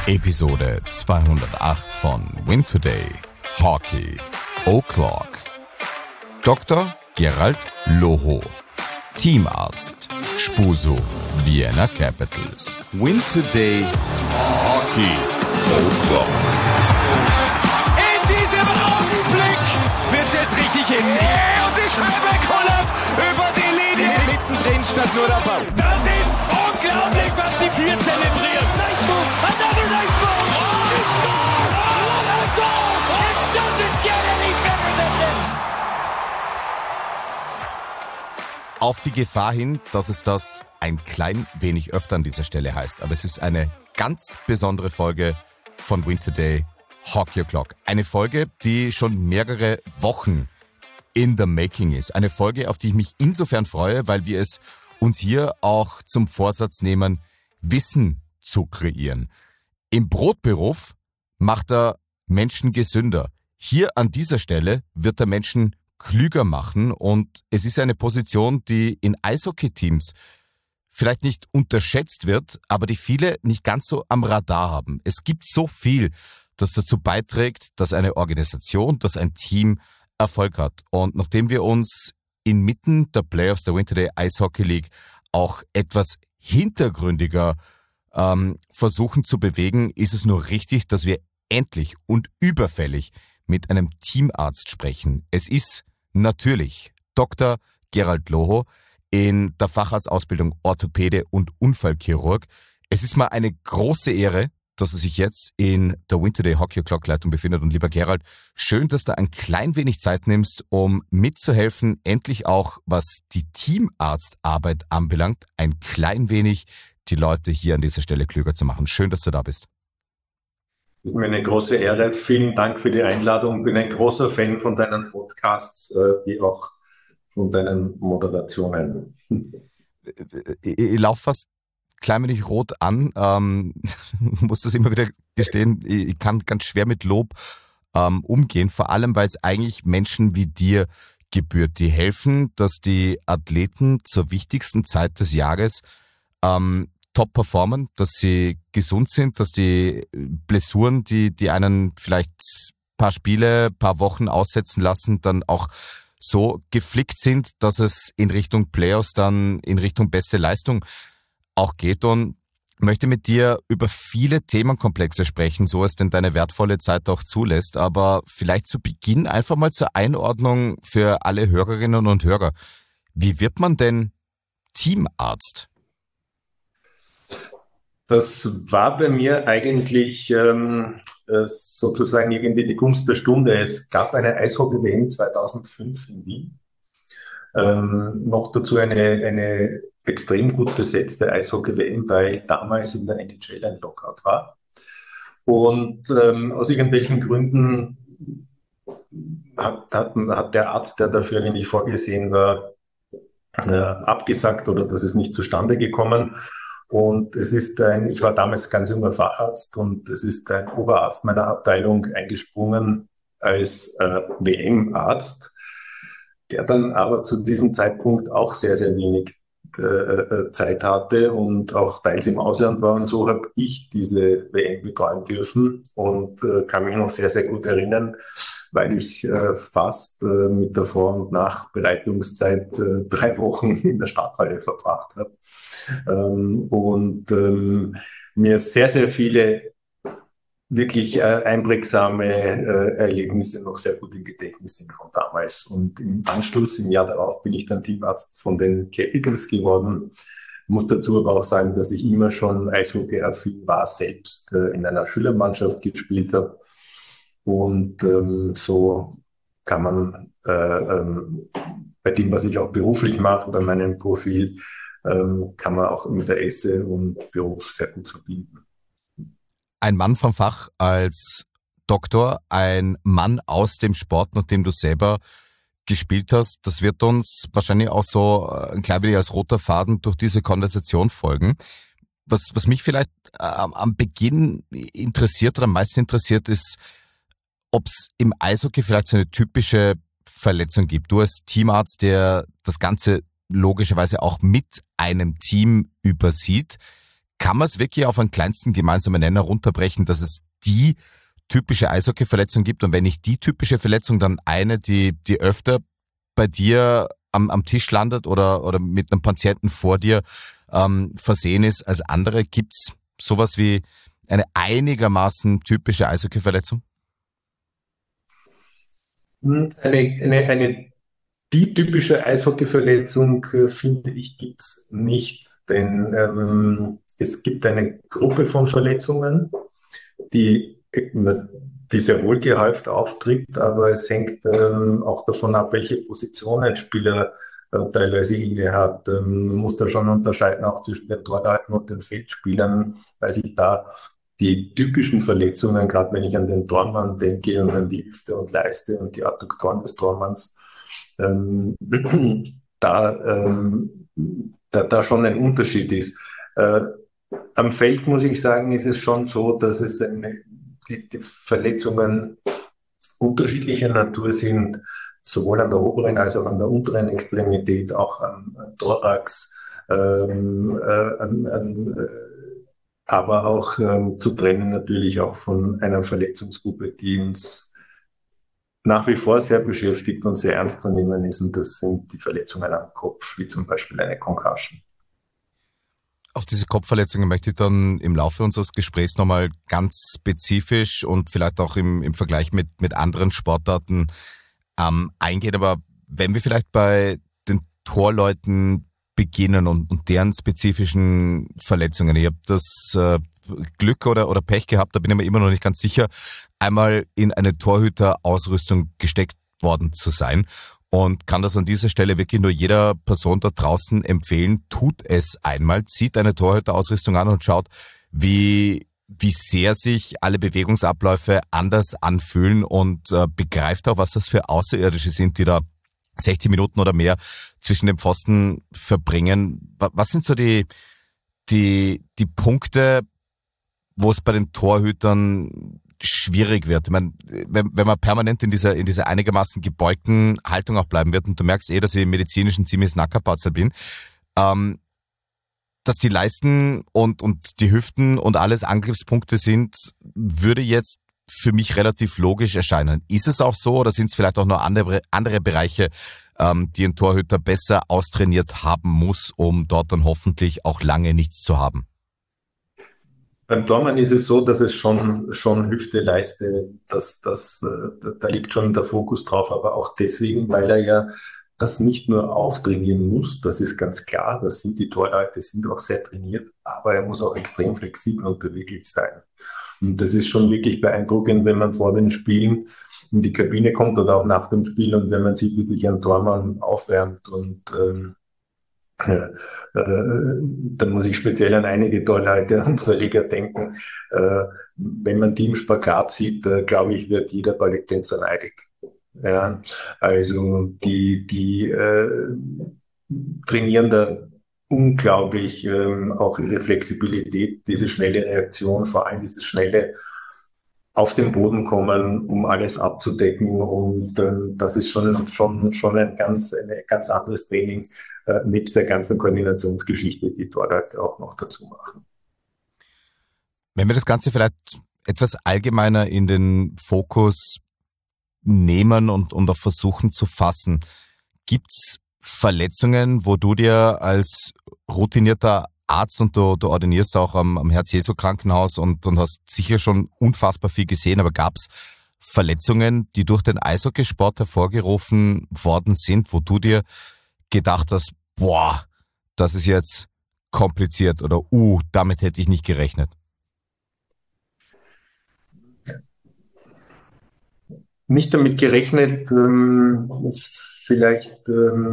Episode 208 von Win Today Hockey O'Clock. Dr. Gerald Loho, Teamarzt, Spuso, Vienna Capitals. Win Today Hockey O'Clock. In diesem Augenblick wird es jetzt richtig hitzig. Und die Scheibe kullert über die Linie. Mittendrin stand nur der Ball. Das ist unglaublich, was die vier zelebrieren. Nice move, another nice move. Oh, he scored! Oh, what a goal! It doesn't get any better than this. Auf die Gefahr hin, dass es das ein klein wenig öfter an dieser Stelle heißt. Aber es ist eine ganz besondere Folge von Win Today Hockey O'Clock. Eine Folge, die schon mehrere Wochen in the making ist. Eine Folge, auf die ich mich insofern freue, weil wir es uns hier auch zum Vorsatz nehmen, Wissen zu kreieren. Im Brotberuf macht er Menschen gesünder. Hier an dieser Stelle wird er Menschen klüger machen und es ist eine Position, die in Eishockey-Teams vielleicht nicht unterschätzt wird, aber die viele nicht ganz so am Radar haben. Es gibt so viel, das dazu beiträgt, dass eine Organisation, dass ein Team Erfolg hat. Und nachdem wir uns inmitten der Playoffs der Win Today Eishockey League auch etwas hintergründiger versuchen zu bewegen, ist es nur richtig, dass wir endlich und überfällig mit einem Teamarzt sprechen. Es ist natürlich Dr. Gerald Loho in der Facharztausbildung Orthopäde und Unfallchirurg. Es ist mal eine große Ehre, dass er sich jetzt in der Win Today Hockey O'Clock Leitung befindet. Und lieber Gerald, schön, dass du ein klein wenig Zeit nimmst, um mitzuhelfen, endlich auch, was die Teamarztarbeit anbelangt, ein klein wenig die Leute hier an dieser Stelle klüger zu machen. Schön, dass du da bist. Das ist mir eine große Ehre. Vielen Dank für die Einladung. Bin ein großer Fan von deinen Podcasts, wie auch von deinen Moderationen. Ich laufe fast klein wenig rot an, muss das immer wieder gestehen, ich kann ganz schwer mit Lob umgehen, vor allem, weil es eigentlich Menschen wie dir gebührt, die helfen, dass die Athleten zur wichtigsten Zeit des Jahres top performen, dass sie gesund sind, dass die Blessuren, die einen vielleicht paar Spiele, paar Wochen aussetzen lassen, dann auch so geflickt sind, dass es in Richtung Playoffs dann in Richtung beste Leistung auch geht, und möchte mit dir über viele Themenkomplexe sprechen, so es denn deine wertvolle Zeit auch zulässt. Aber vielleicht zu Beginn einfach mal zur Einordnung für alle Hörerinnen und Hörer. Wie wird man denn Teamarzt? Das war bei mir eigentlich sozusagen irgendwie die Gunst der Stunde. Es gab eine Eishockey-WM 2005 in Wien. Noch dazu eine extrem gut besetzte Eishockey-WM, weil damals in der NHL ein Lockout war. Und aus irgendwelchen Gründen hat der Arzt, der dafür eigentlich vorgesehen war, abgesagt, oder das ist nicht zustande gekommen. Und ich war damals ganz junger Facharzt, und es ist ein Oberarzt meiner Abteilung eingesprungen als WM-Arzt, der dann aber zu diesem Zeitpunkt auch sehr, sehr wenig Zeit hatte und auch teils im Ausland war, und so habe ich diese WM betreuen dürfen und kann mich noch sehr, sehr gut erinnern, weil ich fast mit der Vor- und Nachbereitungszeit 3 Wochen in der Stadthalle verbracht habe und mir sehr, sehr viele wirklich einprägsame Erlebnisse noch sehr gut im Gedächtnis sind von damals. Und im Anschluss, im Jahr darauf, bin ich dann Teamarzt von den Capitals geworden. Ich muss dazu aber auch sagen, dass ich immer schon Eishockey-affin war, selbst in einer Schülermannschaft gespielt habe. Und so kann man bei dem, was ich auch beruflich mache, bei meinem Profil, kann man auch mit der Esse und Beruf sehr gut verbinden. Ein Mann vom Fach als Doktor, ein Mann aus dem Sport, nachdem du selber gespielt hast. Das wird uns wahrscheinlich auch so ein klein wenig als roter Faden durch diese Konversation folgen. Was mich vielleicht am Beginn interessiert oder am meisten interessiert, ist, ob es im Eishockey vielleicht so eine typische Verletzung gibt. Du als Teamarzt, der das Ganze logischerweise auch mit einem Team übersieht, kann man es wirklich auf einen kleinsten gemeinsamen Nenner runterbrechen, dass es die typische Eishockey-Verletzung gibt und wenn nicht die typische Verletzung, dann eine, die öfter bei dir am Tisch landet oder mit einem Patienten vor dir versehen ist als andere? Gibt's sowas wie eine einigermaßen typische Eishockey-Verletzung? Die typische Eishockey-Verletzung, finde ich, gibt's nicht, denn es gibt eine Gruppe von Verletzungen, die, die sehr wohl gehäuft auftritt, aber es hängt auch davon ab, welche Position ein Spieler teilweise inne hat. Man muss da schon unterscheiden auch zwischen den Torleuten und den Feldspielern, weil sich da die typischen Verletzungen, gerade wenn ich an den Tormann denke und an die Hüfte und Leiste und die Adduktoren des Tormanns, ähm, da, da schon ein Unterschied ist. Am Feld muss ich sagen, ist es schon so, dass die Verletzungen unterschiedlicher Natur sind, sowohl an der oberen als auch an der unteren Extremität, auch am Thorax, aber auch zu trennen natürlich auch von einer Verletzungsgruppe, die uns nach wie vor sehr beschäftigt und sehr ernst zu nehmen ist. Und das sind die Verletzungen am Kopf, wie zum Beispiel eine Concussion. Auf diese Kopfverletzungen möchte ich dann im Laufe unseres Gesprächs nochmal ganz spezifisch und vielleicht auch im Vergleich mit anderen Sportarten eingehen. Aber wenn wir vielleicht bei den Torleuten beginnen und deren spezifischen Verletzungen. Ich habe das Glück oder Pech gehabt, da bin ich mir immer noch nicht ganz sicher, einmal in eine Torhüterausrüstung gesteckt worden zu sein. Und kann das an dieser Stelle wirklich nur jeder Person da draußen empfehlen, tut es einmal, zieht eine Torhüterausrüstung an und schaut, wie sehr sich alle Bewegungsabläufe anders anfühlen und begreift auch, was das für Außerirdische sind, die da 60 Minuten oder mehr zwischen den Pfosten verbringen. Was sind so die Punkte, wo es bei den Torhütern schwierig wird? Ich meine, wenn man permanent in dieser einigermaßen gebeugten Haltung auch bleiben wird, und du merkst dass ich medizinisch ein ziemliches Nackerpatzer bin, dass die Leisten und die Hüften und alles Angriffspunkte sind, würde jetzt für mich relativ logisch erscheinen. Ist es auch so oder sind es vielleicht auch noch andere Bereiche, die ein Torhüter besser austrainiert haben muss, um dort dann hoffentlich auch lange nichts zu haben? Beim Tormann ist es so, dass es schon Hüfte, Leiste, da liegt schon der Fokus drauf, aber auch deswegen, weil er ja das nicht nur auftrainieren muss, das ist ganz klar, die Torleute sind auch sehr trainiert, aber er muss auch extrem flexibel und beweglich sein. Und das ist schon wirklich beeindruckend, wenn man vor den Spielen in die Kabine kommt oder auch nach dem Spiel und wenn man sieht, wie sich ein Tormann aufwärmt und dann muss ich speziell an einige Torleute unserer Liga denken. Wenn man die im Spagat sieht, glaube ich, wird jeder Balletttänzer neidig. Ja, also die trainieren da unglaublich auch ihre Flexibilität, diese schnelle Reaktion, vor allem dieses schnelle auf den Boden kommen, um alles abzudecken. Und das ist schon ein ganz anderes Training mit der ganzen Koordinationsgeschichte, die Torleute auch noch dazu machen. Wenn wir das Ganze vielleicht etwas allgemeiner in den Fokus nehmen und auch versuchen zu fassen, gibt's Verletzungen, wo du dir als routinierter Arzt und du ordinierst auch am Herz-Jesu-Krankenhaus und hast sicher schon unfassbar viel gesehen, aber gab's Verletzungen, die durch den Eishockeysport hervorgerufen worden sind, wo du dir gedacht hast, boah, das ist jetzt kompliziert oder damit hätte ich nicht gerechnet? Nicht damit gerechnet, vielleicht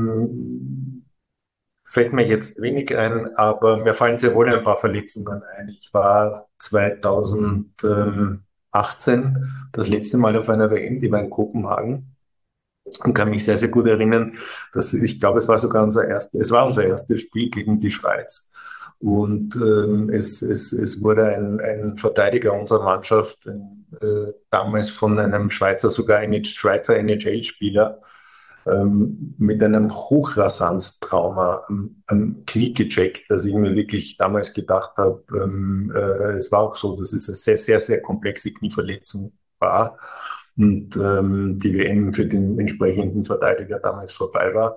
fällt mir jetzt wenig ein, aber mir fallen sehr wohl ein paar Verletzungen ein. Ich war 2018 das letzte Mal auf einer WM, die war in Kopenhagen, und kann mich sehr, sehr gut erinnern, ich glaube, es war unser erstes Spiel gegen die Schweiz. Und es wurde ein Verteidiger unserer Mannschaft, damals von einem Schweizer NHL-Spieler, mit einem Hochrasanztrauma am Knie gecheckt, dass ich mir wirklich damals gedacht habe, es war auch so, dass es eine sehr, sehr, sehr komplexe Knieverletzung war und die WM für den entsprechenden Verteidiger damals vorbei war.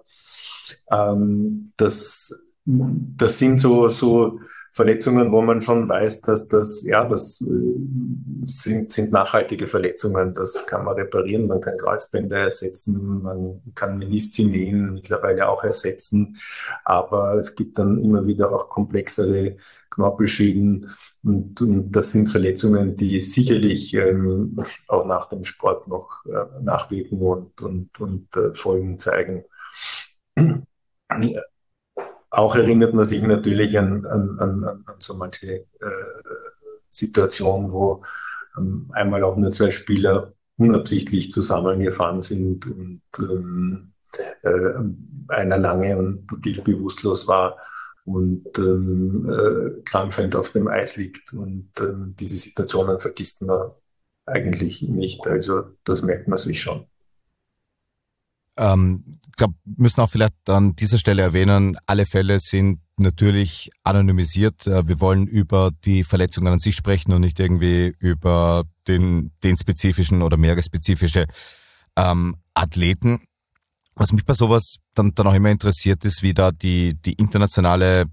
Das sind so Verletzungen, wo man schon weiß, dass das sind nachhaltige Verletzungen. Das kann man reparieren, man kann Kreuzbänder ersetzen, man kann Menisken mittlerweile auch ersetzen. Aber es gibt dann immer wieder auch komplexere Knorpelschäden und das sind Verletzungen, die sicherlich auch nach dem Sport noch nachwirken und Folgen zeigen. Auch erinnert man sich natürlich an so manche Situationen, wo einmal auch nur zwei Spieler unabsichtlich zusammengefahren sind und einer lange und tief bewusstlos war und krampfend auf dem Eis liegt. Und diese Situationen vergisst man eigentlich nicht. Also das merkt man sich schon. Ich glaube, müssen auch vielleicht an dieser Stelle erwähnen, alle Fälle sind natürlich anonymisiert. Wir wollen über die Verletzungen an sich sprechen und nicht irgendwie über den spezifischen oder mehrere spezifische Athleten. Was mich bei sowas dann auch immer interessiert, ist, wie da die internationale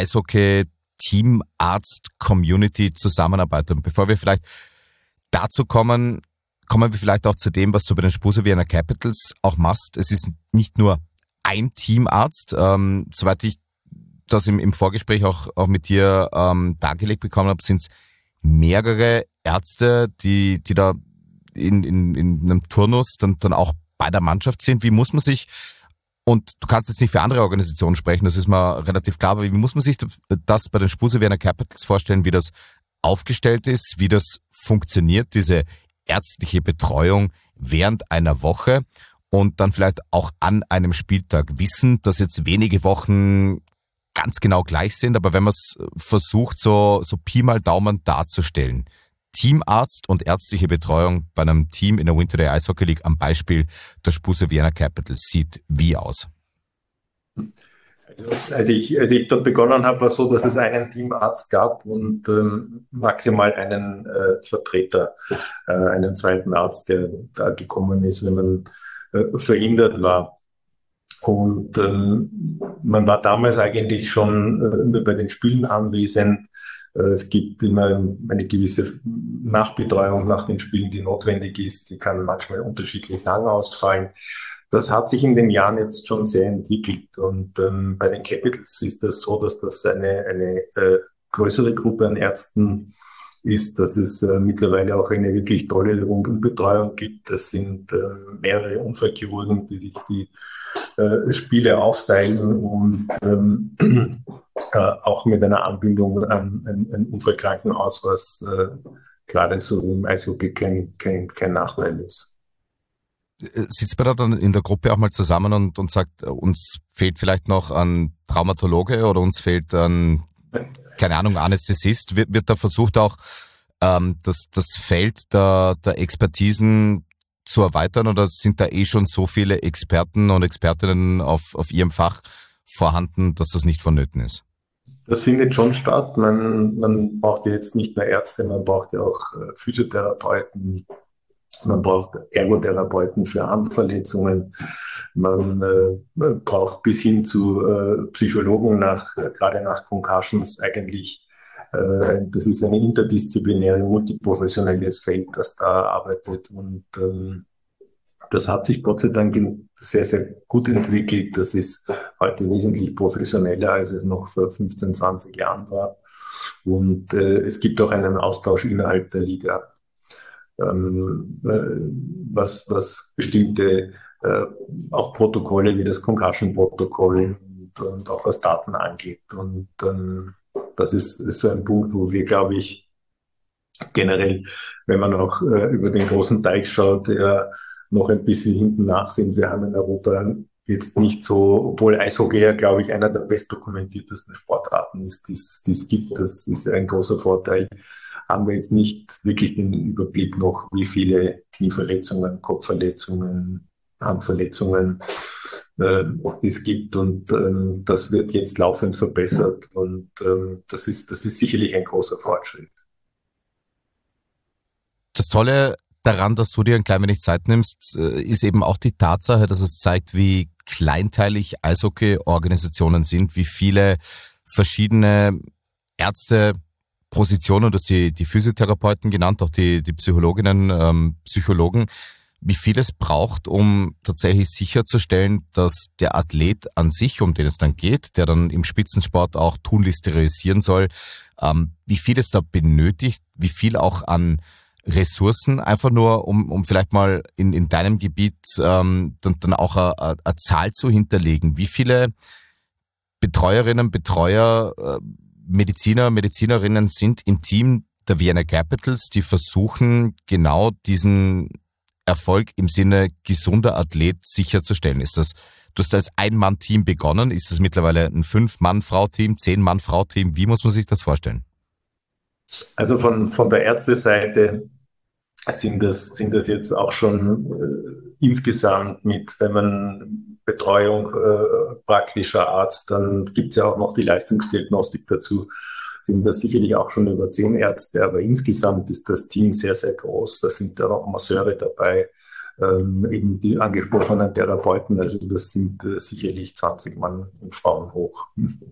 Eishockey-Teamarzt-Community zusammenarbeitet. Und bevor wir vielleicht dazu kommen wir vielleicht auch zu dem, was du bei den Spuse Vienna Capitals auch machst. Es ist nicht nur ein Teamarzt, soweit ich das im Vorgespräch auch mit dir dargelegt bekommen habe, sind es mehrere Ärzte, die da in einem Turnus dann auch bei der Mannschaft sind. Wie muss man sich, und du kannst jetzt nicht für andere Organisationen sprechen, das ist mir relativ klar, aber wie muss man sich das bei den Spuse Vienna Capitals vorstellen, wie das aufgestellt ist, wie das funktioniert, diese ärztliche Betreuung während einer Woche und dann vielleicht auch an einem Spieltag, wissend, dass jetzt wenige Wochen ganz genau gleich sind, aber wenn man es versucht, so Pi mal Daumen darzustellen, Teamarzt und ärztliche Betreuung bei einem Team in der Winter Day Eishockey League am Beispiel der Spuse Vienna Capitals sieht wie aus? Als ich dort begonnen habe, war es so, dass es einen Teamarzt gab und maximal einen Vertreter, einen zweiten Arzt, der da gekommen ist, wenn man verhindert war. Und man war damals eigentlich schon bei den Spielen anwesend. Es gibt immer eine gewisse Nachbetreuung nach den Spielen, die notwendig ist. Die kann manchmal unterschiedlich lang ausfallen. Das hat sich in den Jahren jetzt schon sehr entwickelt und bei den Capitals ist das so, dass das eine größere Gruppe an Ärzten ist, dass es mittlerweile auch eine wirklich tolle Rundumbetreuung gibt. Das sind mehrere Unfallchirurgen, die sich die Spiele aufteilen und auch mit einer Anbindung an ein Unfallkrankenhaus, was gerade so im Eishockey kein Nachteil ist. Sitzt man da dann in der Gruppe auch mal zusammen und sagt, uns fehlt vielleicht noch ein Traumatologe oder uns fehlt ein, keine Ahnung, Anästhesist? Wird da versucht auch, das Feld der Expertisen zu erweitern oder sind da schon so viele Experten und Expertinnen auf ihrem Fach vorhanden, dass das nicht vonnöten ist? Das findet schon statt. Man braucht ja jetzt nicht nur Ärzte, man braucht ja auch Physiotherapeuten, man braucht Ergotherapeuten für Handverletzungen. Man braucht bis hin zu Psychologen gerade nach Concussions eigentlich. Das ist ein interdisziplinäres, multiprofessionelles Feld, das da arbeitet. Und das hat sich Gott sei Dank sehr, sehr gut entwickelt. Das ist heute wesentlich professioneller, als es noch vor 15, 20 Jahren war. Und es gibt auch einen Austausch innerhalb der Liga. Was bestimmte auch Protokolle wie das Concussion-Protokoll und auch was Daten angeht. Und das ist so ein Punkt, wo wir, glaube ich, generell, wenn man auch über den großen Teich schaut, noch ein bisschen hinten nach sind. Wir haben in Europa jetzt nicht so, obwohl Eishockey ja, glaube ich, einer der bestdokumentiertesten Sportarten ist, die es gibt. Das ist ein großer Vorteil. Haben wir jetzt nicht wirklich den Überblick noch, wie viele Knieverletzungen, Kopfverletzungen, Handverletzungen es gibt und das wird jetzt laufend verbessert und das ist sicherlich ein großer Fortschritt. Das Tolle daran, dass du dir ein klein wenig Zeit nimmst, ist eben auch die Tatsache, dass es zeigt, wie kleinteilig Eishockey-Organisationen sind, wie viele verschiedene Ärzte, Positionen, du hast die Physiotherapeuten genannt, auch die Psychologinnen, Psychologen, wie viel es braucht, um tatsächlich sicherzustellen, dass der Athlet an sich, um den es dann geht, der dann im Spitzensport auch tunlichst sterilisieren soll, wie viel es da benötigt, wie viel auch an Ressourcen, einfach nur, um vielleicht mal in deinem Gebiet dann auch eine Zahl zu hinterlegen. Wie viele Betreuerinnen, Betreuer, Mediziner, Medizinerinnen sind im Team der Vienna Capitals, die versuchen, genau diesen Erfolg im Sinne gesunder Athlet sicherzustellen? Du hast als Ein-Mann-Team begonnen. Ist das mittlerweile ein 5-Mann-Frau-Team, 10-Mann-Frau-Team? Wie muss man sich das vorstellen? Also von der Ärzteseite sind das jetzt auch schon insgesamt mit, wenn man Betreuung praktischer Arzt, dann gibt es ja auch noch die Leistungsdiagnostik dazu, sind das sicherlich auch schon über 10 Ärzte, aber insgesamt ist das Team sehr, sehr groß. Da sind ja noch Masseure dabei, eben die angesprochenen Therapeuten, also das sind sicherlich 20 Mann und Frauen hoch.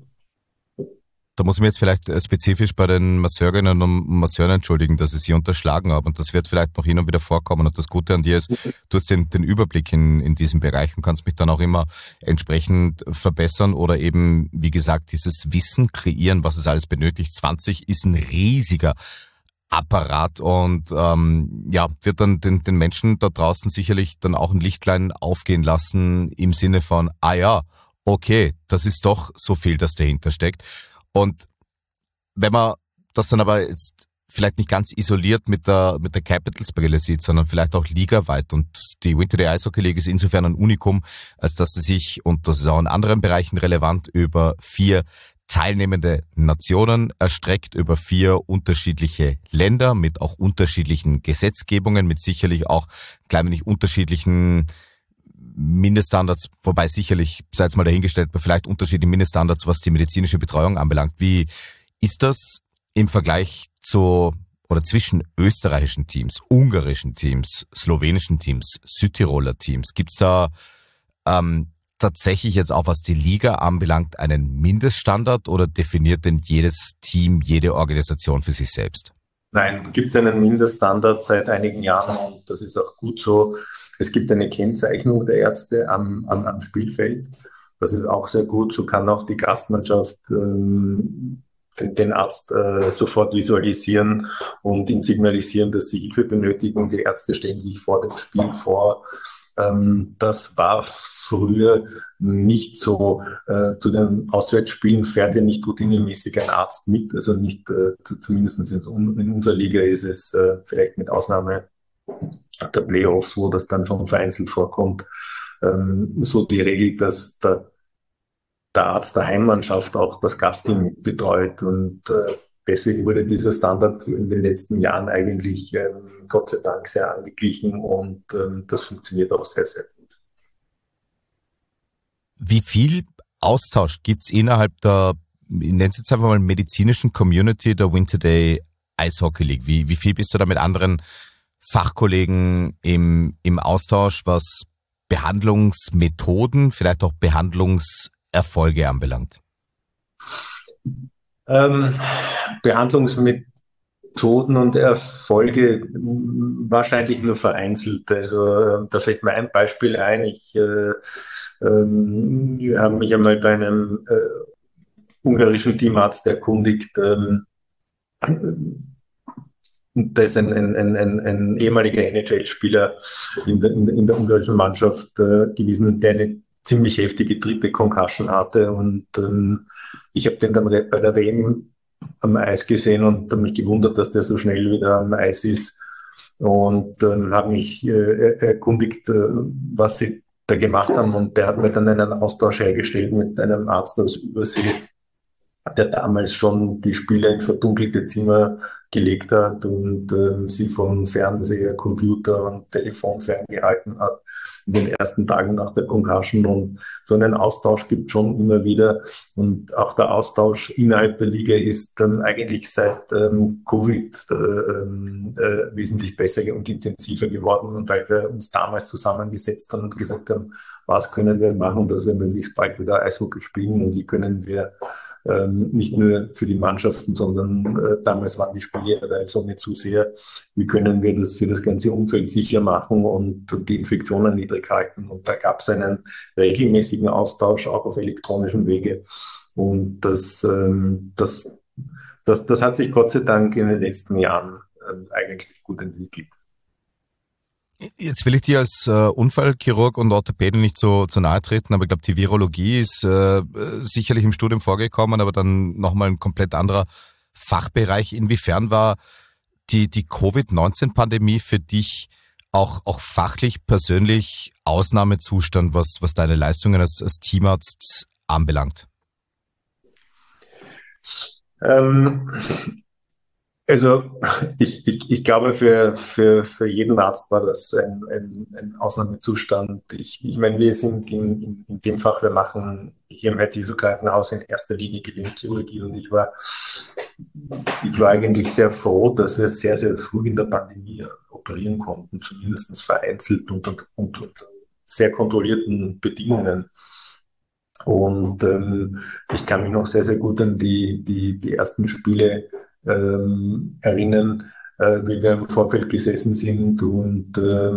Da muss ich mich jetzt vielleicht spezifisch bei den Masseurinnen und Masseuren entschuldigen, dass ich sie unterschlagen habe. Und das wird vielleicht noch hin und wieder vorkommen. Und das Gute an dir ist, du hast den Überblick in diesem Bereich und kannst mich dann auch immer entsprechend verbessern oder eben, wie gesagt, dieses Wissen kreieren, was es alles benötigt. 20 ist ein riesiger Apparat und wird dann den Menschen da draußen sicherlich dann auch ein Lichtlein aufgehen lassen im Sinne von, okay, das ist doch so viel, das dahinter steckt. Und wenn man das dann aber jetzt vielleicht nicht ganz isoliert mit der Capitals-Brille sieht, sondern vielleicht auch ligaweit, und die Winter Day Eishockey League ist insofern ein Unikum, als dass sie sich, und das ist auch in anderen Bereichen relevant, über 4 teilnehmende Nationen erstreckt, über 4 unterschiedliche Länder mit auch unterschiedlichen Gesetzgebungen, mit sicherlich auch klein wenig unterschiedlichen Mindeststandards, wobei sicherlich, sei jetzt mal dahingestellt, vielleicht unterschiedliche Mindeststandards, was die medizinische Betreuung anbelangt. Wie ist das im Vergleich zwischen österreichischen Teams, ungarischen Teams, slowenischen Teams, Südtiroler Teams? Gibt's da tatsächlich jetzt auch, was die Liga anbelangt, einen Mindeststandard oder definiert denn jedes Team, jede Organisation für sich selbst? Nein, gibt es einen Mindeststandard seit einigen Jahren und das ist auch gut so. Es gibt eine Kennzeichnung der Ärzte am Spielfeld. Das ist auch sehr gut. So kann auch die Gastmannschaft den Arzt sofort visualisieren und ihm signalisieren, dass sie Hilfe benötigen. Die Ärzte stellen sich vor dem Spiel vor. Das war früher nicht so. Zu den Auswärtsspielen fährt ja nicht routinemäßig ein Arzt mit, also nicht, zumindest in unserer Liga ist es vielleicht mit Ausnahme der Playoffs, wo das dann schon vereinzelt vorkommt, so die Regel, dass der Arzt der Heimmannschaft auch das Gastteam mit betreut und deswegen wurde dieser Standard in den letzten Jahren eigentlich Gott sei Dank sehr angeglichen und das funktioniert auch sehr, sehr gut. Wie viel Austausch gibt's innerhalb der, ich nenne es jetzt einfach mal, medizinischen Community der Winter Day Eishockey League? Wie viel bist du da mit anderen Fachkollegen im Austausch, was Behandlungsmethoden, vielleicht auch Behandlungserfolge anbelangt? Behandlungsmethoden und Erfolge wahrscheinlich nur vereinzelt. Also da fällt mir ein Beispiel ein. Ich habe mich einmal bei einem ungarischen Teamarzt erkundigt. Da ist ein ehemaliger NHL-Spieler in der ungarischen Mannschaft gewesen, der eine ziemlich heftige 3. Concussion hatte und ich habe den dann bei der WM am Eis gesehen und habe mich gewundert, dass der so schnell wieder am Eis ist und habe mich erkundigt, was sie da gemacht haben und der hat mir dann einen Austausch hergestellt mit einem Arzt aus Übersee, der damals schon die Spieler in verdunkelte Zimmer gelegt hat und sie vom Fernseher, Computer und Telefon ferngehalten hat in den ersten Tagen nach der Concussion. Und so einen Austausch gibt schon immer wieder. Und auch der Austausch innerhalb der Liga ist dann eigentlich seit Covid wesentlich besser und intensiver geworden, weil wir uns damals zusammengesetzt haben und gesagt haben, was können wir machen, dass wir möglichst bald wieder Eishockey spielen und wie können wir nicht nur für die Mannschaften, sondern damals waren die Spiele also nicht zu sehr. Wie können wir das für das ganze Umfeld sicher machen und die Infektionen niedrig halten? Und da gab es einen regelmäßigen Austausch auch auf elektronischem Wege. Und das hat sich Gott sei Dank in den letzten Jahren eigentlich gut entwickelt. Jetzt will ich dir als Unfallchirurg und Orthopäde nicht so nahe treten, aber ich glaube, die Virologie ist sicherlich im Studium vorgekommen, aber dann nochmal ein komplett anderer Fachbereich. Inwiefern war die Covid-19-Pandemie für dich auch fachlich, persönlich Ausnahmezustand, was deine Leistungen als Teamarzt anbelangt? Also ich glaube, für jeden Arzt war das ein Ausnahmezustand. Ich meine, wir sind in dem Fach, wir machen hier im Herz-Jesu-Krankenhaus in erster Linie Gelenkchirurgie und ich war eigentlich sehr froh, dass wir sehr, sehr früh in der Pandemie operieren konnten, zumindest vereinzelt und sehr kontrollierten Bedingungen. Und ich kann mich noch sehr, sehr gut an die ersten Spiele erinnern, wie wir im Vorfeld gesessen sind und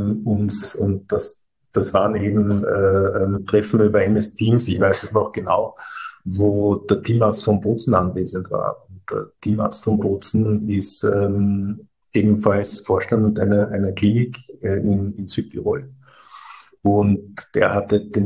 das waren eben Treffen über MS Teams, ich weiß es noch genau, wo der Teamarzt von Bozen anwesend war. Und der Teamarzt von Bozen ist ebenfalls Vorstand einer Klinik in Südtirol. Und der hatte den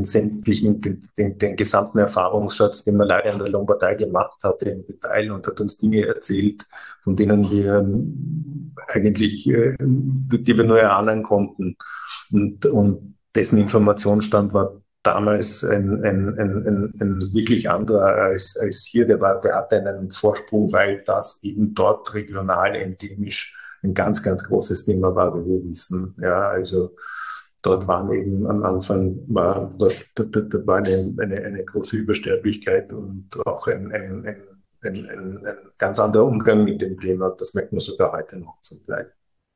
gesamten Erfahrungsschatz, den man leider in der Lombardei gemacht hatte, im Detail und hat uns Dinge erzählt, von denen wir eigentlich, die wir nur erahnen konnten. Und dessen Informationsstand war damals ein wirklich anderer als hier. Der hatte einen Vorsprung, weil das eben dort regional endemisch ein ganz, ganz großes Thema war, wie wir wissen. Ja, also, dort waren eben am Anfang war eine große Übersterblichkeit und auch ein ganz anderer Umgang mit dem Thema. Das merkt man sogar heute noch zum Teil.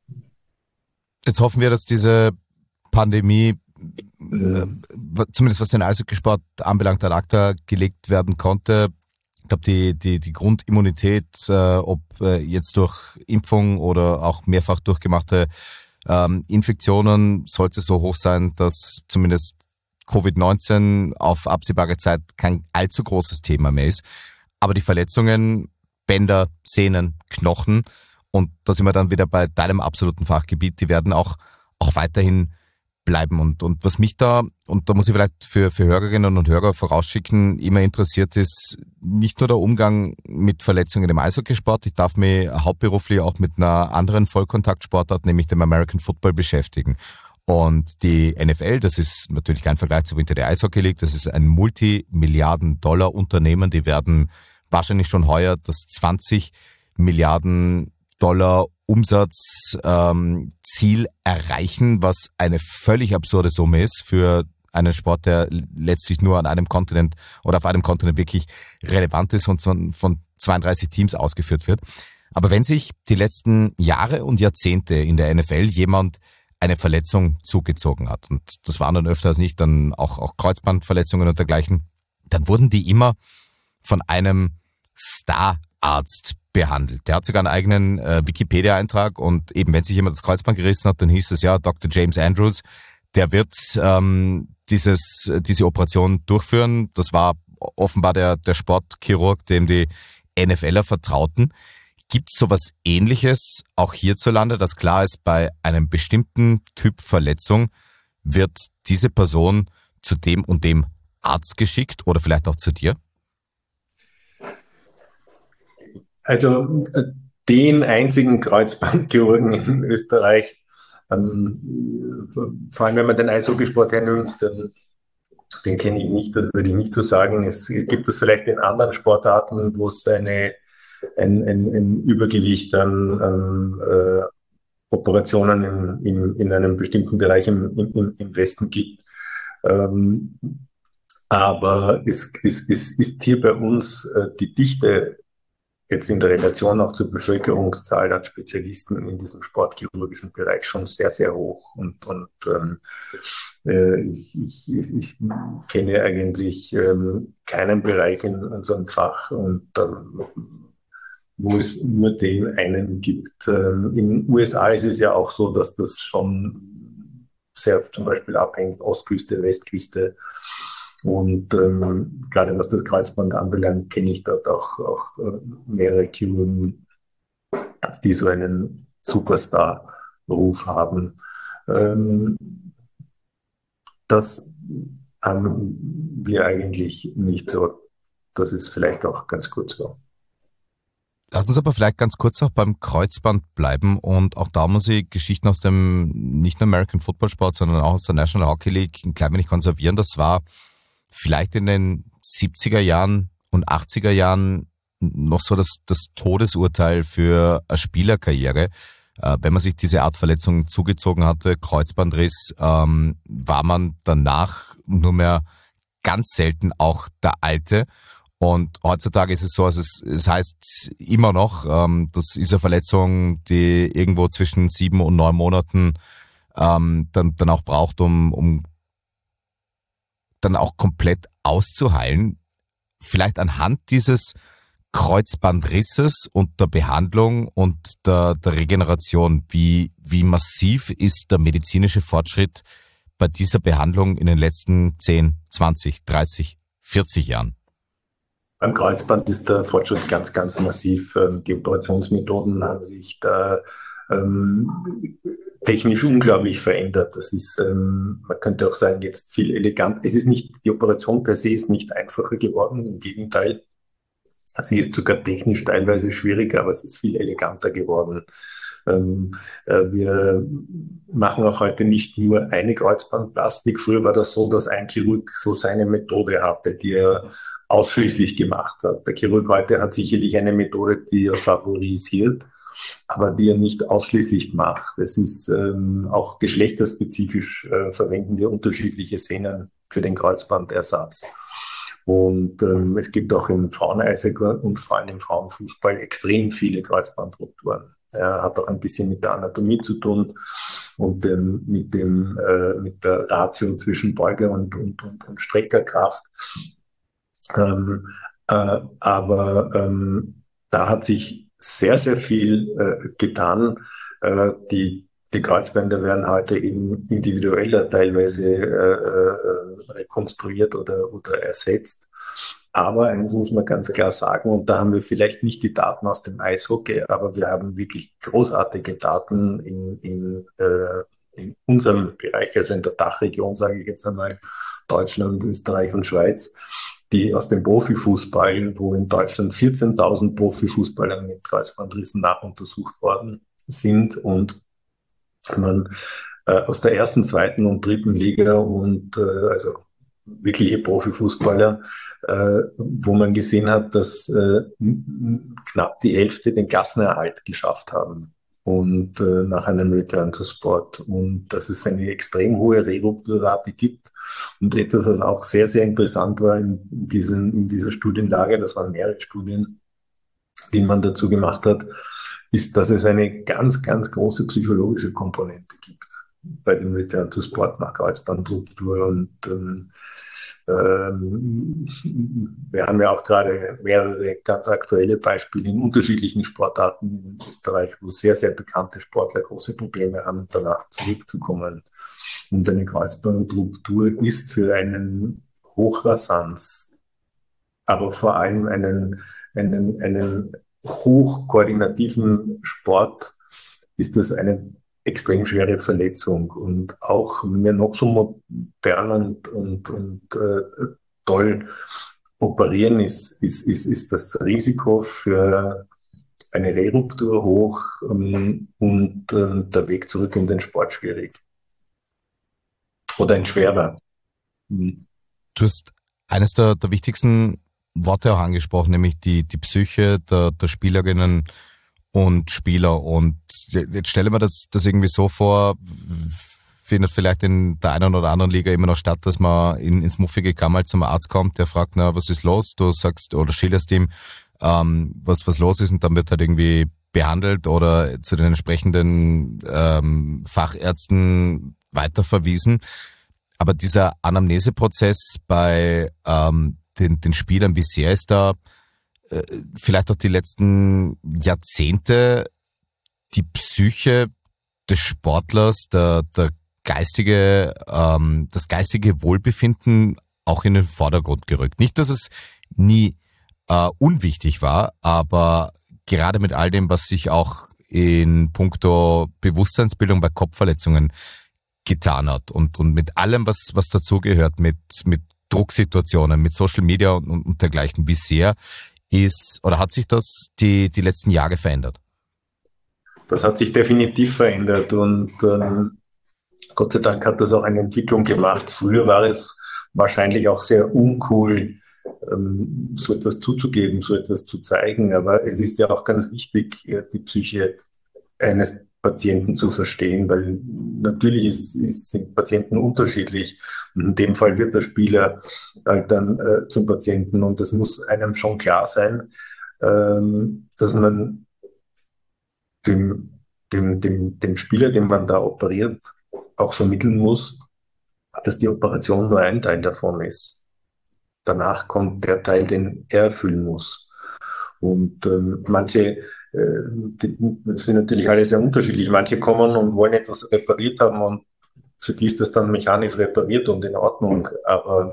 Jetzt hoffen wir, dass diese Pandemie, zumindest was den Eishockeysport anbelangt, ad acta gelegt werden konnte. Ich glaube, die Grundimmunität, ob jetzt durch Impfung oder auch mehrfach durchgemachte Infektionen, sollte so hoch sein, dass zumindest Covid-19 auf absehbare Zeit kein allzu großes Thema mehr ist. Aber die Verletzungen, Bänder, Sehnen, Knochen, und da sind wir dann wieder bei deinem absoluten Fachgebiet, die werden auch weiterhin bleiben. Und was mich da, und da muss ich vielleicht für Hörerinnen und Hörer vorausschicken, immer interessiert ist, nicht nur der Umgang mit Verletzungen im Eishockeysport. Ich darf mich hauptberuflich auch mit einer anderen Vollkontaktsportart, nämlich dem American Football, beschäftigen. Und die NFL, das ist natürlich kein Vergleich zur Winter der Eishockey League, das ist ein Multimilliarden-Dollar-Unternehmen. Die werden wahrscheinlich schon heuer das 20 Milliarden Dollar Umsatzziel erreichen, was eine völlig absurde Summe ist für einen Sport, der letztlich nur an einem Kontinent oder auf einem Kontinent wirklich relevant ist und von 32 Teams ausgeführt wird. Aber wenn sich die letzten Jahre und Jahrzehnte in der NFL jemand eine Verletzung zugezogen hat, und das waren dann öfter als nicht dann auch Kreuzbandverletzungen und dergleichen, dann wurden die immer von einem Stararzt behandelt. Der hat sogar einen eigenen Wikipedia-Eintrag, und eben wenn sich jemand das Kreuzband gerissen hat, dann hieß es ja, Dr. James Andrews, der wird diese Operation durchführen. Das war offenbar der Sportchirurg, dem die NFLer vertrauten. Gibt es sowas Ähnliches auch hierzulande, dass klar ist, bei einem bestimmten Typ Verletzung wird diese Person zu dem und dem Arzt geschickt oder vielleicht auch zu dir? Also den einzigen Kreuzbandchirurgen in Österreich, vor allem wenn man den Eishockeysport hernimmt, Den kenne ich nicht, das würde ich nicht so sagen. Es gibt es vielleicht in anderen Sportarten, wo es ein Übergewicht an Operationen in einem bestimmten Bereich im Westen gibt. Aber es ist hier bei uns die Dichte jetzt in der Relation auch zur Bevölkerungszahl an Spezialisten in diesem sportchirurgischen Bereich schon sehr, sehr hoch. Ich kenne eigentlich keinen Bereich in unserem Fach, wo es nur den einen gibt. In den USA ist es ja auch so, dass das schon sehr zum Beispiel abhängt, Ostküste, Westküste. Und gerade was das Kreuzband anbelangt, kenne ich dort auch mehrere Chirurgen, die so einen Superstar-Ruf haben. Das haben wir eigentlich nicht so. Das ist vielleicht auch ganz gut so. Lass uns aber vielleicht ganz kurz auch beim Kreuzband bleiben und auch da muss ich Geschichten aus dem nicht nur American Football Sport, sondern auch aus der National Hockey League ein klein wenig konservieren. Das war vielleicht in den 70er Jahren und 80er Jahren noch so das Todesurteil für eine Spielerkarriere. Wenn man sich diese Art Verletzung zugezogen hatte, Kreuzbandriss, war man danach nur mehr ganz selten auch der Alte. Und heutzutage ist es so, also es heißt immer noch, das ist eine Verletzung, die irgendwo zwischen 7 und 9 Monaten dann auch braucht, um dann auch komplett auszuheilen. Vielleicht anhand dieses Kreuzbandrisses und der Behandlung und der Regeneration, wie massiv ist der medizinische Fortschritt bei dieser Behandlung in den letzten 10, 20, 30, 40 Jahren? Beim Kreuzband ist der Fortschritt ganz, ganz massiv. Die Operationsmethoden haben sich da technisch unglaublich verändert. Das ist, man könnte auch sagen, jetzt viel elegant. Die Operation per se ist nicht einfacher geworden. Im Gegenteil, sie ist sogar technisch teilweise schwieriger, aber es ist viel eleganter geworden. Wir machen auch heute nicht nur eine Kreuzbandplastik. Früher war das so, dass ein Chirurg so seine Methode hatte, die er ausschließlich gemacht hat. Der Chirurg heute hat sicherlich eine Methode, die er favorisiert, aber die er nicht ausschließlich macht. Es ist auch geschlechterspezifisch verwenden wir unterschiedliche Sehnen für den Kreuzbandersatz. Und es gibt auch im Fraueneishockey und vor allem im Frauenfußball extrem viele Kreuzbandrupturen. Hat auch ein bisschen mit der Anatomie zu tun und mit der Ratio zwischen Beuger und Streckerkraft. Aber da hat sich sehr, sehr viel getan. Die Kreuzbänder werden heute eben individueller teilweise rekonstruiert oder ersetzt. Aber eins muss man ganz klar sagen, und da haben wir vielleicht nicht die Daten aus dem Eishockey, aber wir haben wirklich großartige Daten in unserem Bereich, also in der Dachregion, sage ich jetzt einmal, Deutschland, Österreich und Schweiz, die aus dem Profifußball, wo in Deutschland 14.000 Profifußballer mit Kreuzbandrissen nachuntersucht worden sind und man aus der ersten, zweiten und dritten Liga und also wirkliche Profifußballer, wo man gesehen hat, dass knapp die Hälfte den Klassenerhalt geschafft haben und nach einem Return to Sport und dass es eine extrem hohe Rerupturrate gibt und etwas, was auch sehr, sehr interessant war in dieser Studienlage, das waren mehrere Studien, die man dazu gemacht hat, ist, dass es eine ganz, ganz große psychologische Komponente gibt bei dem Return to Sport nach Kreuzbandruptur und wir haben ja auch gerade mehrere ganz aktuelle Beispiele in unterschiedlichen Sportarten in Österreich, wo sehr, sehr bekannte Sportler große Probleme haben, danach zurückzukommen. Und eine Kreuzbandruptur ist für einen Hochrasanz, aber vor allem einen hochkoordinativen Sport ist das eine extrem schwere Verletzung und auch wenn wir noch so modern und toll operieren, ist das Risiko für eine Reruptur hoch und der Weg zurück in den Sport schwierig oder ein schwerer. Du hast eines der wichtigsten Worte auch angesprochen, nämlich die Psyche der Spielerinnen und Spieler. Und jetzt stelle mir das irgendwie so vor, findet vielleicht in der einen oder anderen Liga immer noch statt, dass man ins muffige Kammer zum Arzt kommt, der fragt, na, was ist los? Du sagst oder schilderst ihm, was los ist, und dann wird halt irgendwie behandelt oder zu den entsprechenden Fachärzten weiterverwiesen. Aber dieser Anamneseprozess bei den Spielern, wie sehr ist da vielleicht auch die letzten Jahrzehnte die Psyche des Sportlers, das geistige Wohlbefinden auch in den Vordergrund gerückt? Nicht, dass es nie unwichtig war, aber gerade mit all dem, was sich auch in puncto Bewusstseinsbildung bei Kopfverletzungen getan hat und mit allem, was dazugehört, mit Drucksituationen, mit Social Media und dergleichen, wie sehr hat sich das die letzten Jahre verändert? Das hat sich definitiv verändert und Gott sei Dank hat das auch eine Entwicklung gemacht. Früher war es wahrscheinlich auch sehr uncool, so etwas zuzugeben, so etwas zu zeigen. Aber es ist ja auch ganz wichtig, die Psyche eines Patienten zu verstehen, weil natürlich sind Patienten unterschiedlich. Und in dem Fall wird der Spieler halt dann zum Patienten, und das muss einem schon klar sein, dass man dem Spieler, den man da operiert, auch vermitteln muss, dass die Operation nur ein Teil davon ist. Danach kommt der Teil, den er erfüllen muss. Und manche, das sind natürlich alle sehr unterschiedlich. Manche kommen und wollen etwas repariert haben, und für die ist das dann mechanisch repariert und in Ordnung. Aber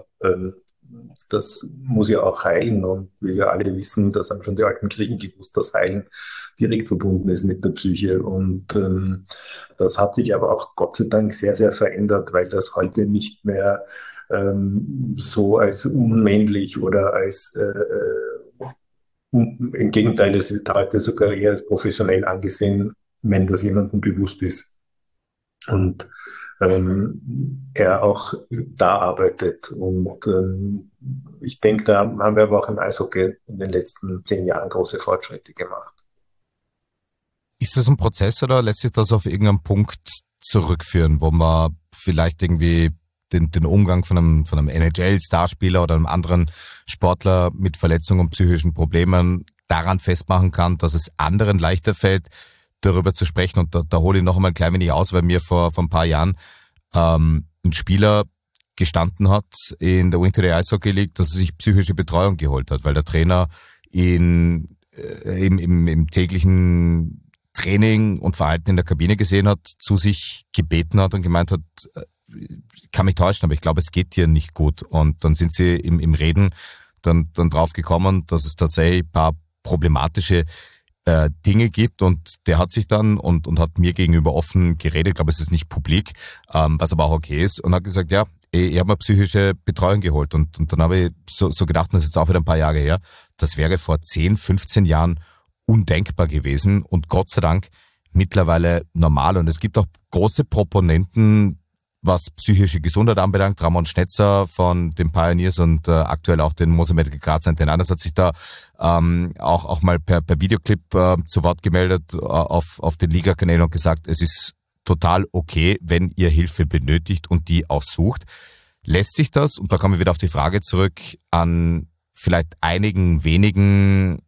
das muss ja auch heilen. Und wir alle wissen, das haben schon die alten Kriegen gewusst, dass Heilen direkt verbunden ist mit der Psyche. Und das hat sich aber auch Gott sei Dank sehr, sehr verändert, weil das heute nicht mehr so als unmännlich oder als im Gegenteil, es wird heute sogar eher als professionell angesehen, wenn das jemandem bewusst ist und er auch da arbeitet. Und ich denke, da haben wir aber auch im Eishockey in den letzten 10 Jahren große Fortschritte gemacht. Ist das ein Prozess oder lässt sich das auf irgendeinen Punkt zurückführen, wo man vielleicht irgendwie den Umgang von einem NHL-Starspieler oder einem anderen Sportler mit Verletzungen und psychischen Problemen daran festmachen kann, dass es anderen leichter fällt, darüber zu sprechen? Und da hole ich noch einmal ein klein wenig aus, weil mir vor ein paar Jahren ein Spieler gestanden hat in der Winter Day Eishockey League, dass er sich psychische Betreuung geholt hat, weil der Trainer ihn im täglichen Training und Verhalten in der Kabine gesehen hat, zu sich gebeten hat und gemeint hat, ich kann mich täuschen, aber ich glaube, es geht dir nicht gut. Und dann sind sie im Reden dann drauf gekommen, dass es tatsächlich ein paar problematische Dinge gibt, und der hat sich dann und hat mir gegenüber offen geredet, ich glaube, es ist nicht publik, was aber auch okay ist, und hat gesagt, ja, ich habe mir psychische Betreuung geholt, und dann habe ich so gedacht, das ist jetzt auch wieder ein paar Jahre her, das wäre vor 10, 15 Jahren undenkbar gewesen und Gott sei Dank mittlerweile normal. Und es gibt auch große Proponenten, was psychische Gesundheit anbelangt. Ramon Schnetzer von den Pioneers und aktuell auch den Moser Medical Graz Center hat sich da auch mal per Videoclip zu Wort gemeldet auf den Liga-Kanälen und gesagt, es ist total okay, wenn ihr Hilfe benötigt und die auch sucht. Lässt sich das, und da kommen wir wieder auf die Frage zurück, an vielleicht einigen wenigen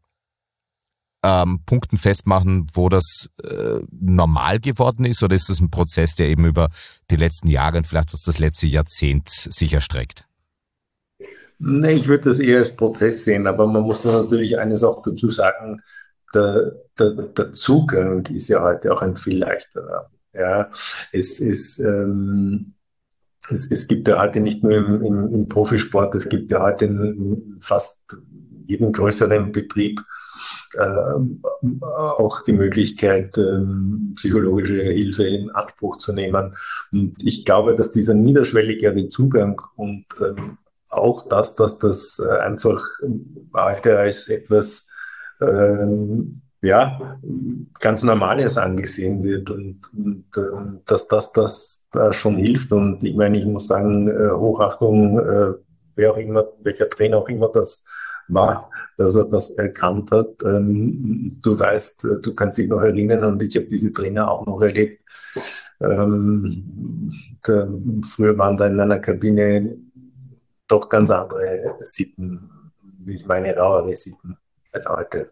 Punkten festmachen, wo das normal geworden ist, oder ist das ein Prozess, der eben über die letzten Jahre und vielleicht das letzte Jahrzehnt sich erstreckt? Nee, ich würde das eher als Prozess sehen, aber man muss natürlich eines auch dazu sagen, der Zugang ist ja heute auch ein viel leichterer. Ja, es gibt ja heute nicht nur im Profisport, es gibt ja heute in fast jedem größeren Betrieb auch die Möglichkeit, psychologische Hilfe in Anspruch zu nehmen. Und ich glaube, dass dieser niederschwelligere Zugang und auch dass das einfach heute als etwas ganz Normales angesehen wird und dass das da schon hilft. Und ich meine, ich muss sagen, Hochachtung, wer auch immer, welcher Trainer auch immer das war, dass er das erkannt hat. Du weißt, du kannst dich noch erinnern und ich habe diese Trainer auch noch erlebt. Früher waren da in einer Kabine doch ganz andere Sitten, wie ich meine, rauere Sitten als heute.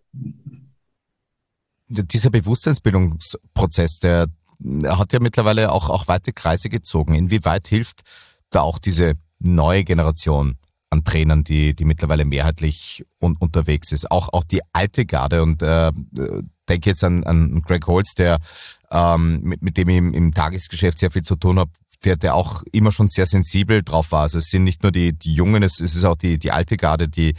Dieser Bewusstseinsbildungsprozess, der hat ja mittlerweile auch weite Kreise gezogen. Inwieweit hilft da auch diese neue Generation an Trainern, die mittlerweile mehrheitlich unterwegs ist? Auch die alte Garde, und denke jetzt an Greg Holtz, der mit dem ich im Tagesgeschäft sehr viel zu tun habe, der auch immer schon sehr sensibel drauf war. Also es sind nicht nur die Jungen, es ist auch die alte Garde, die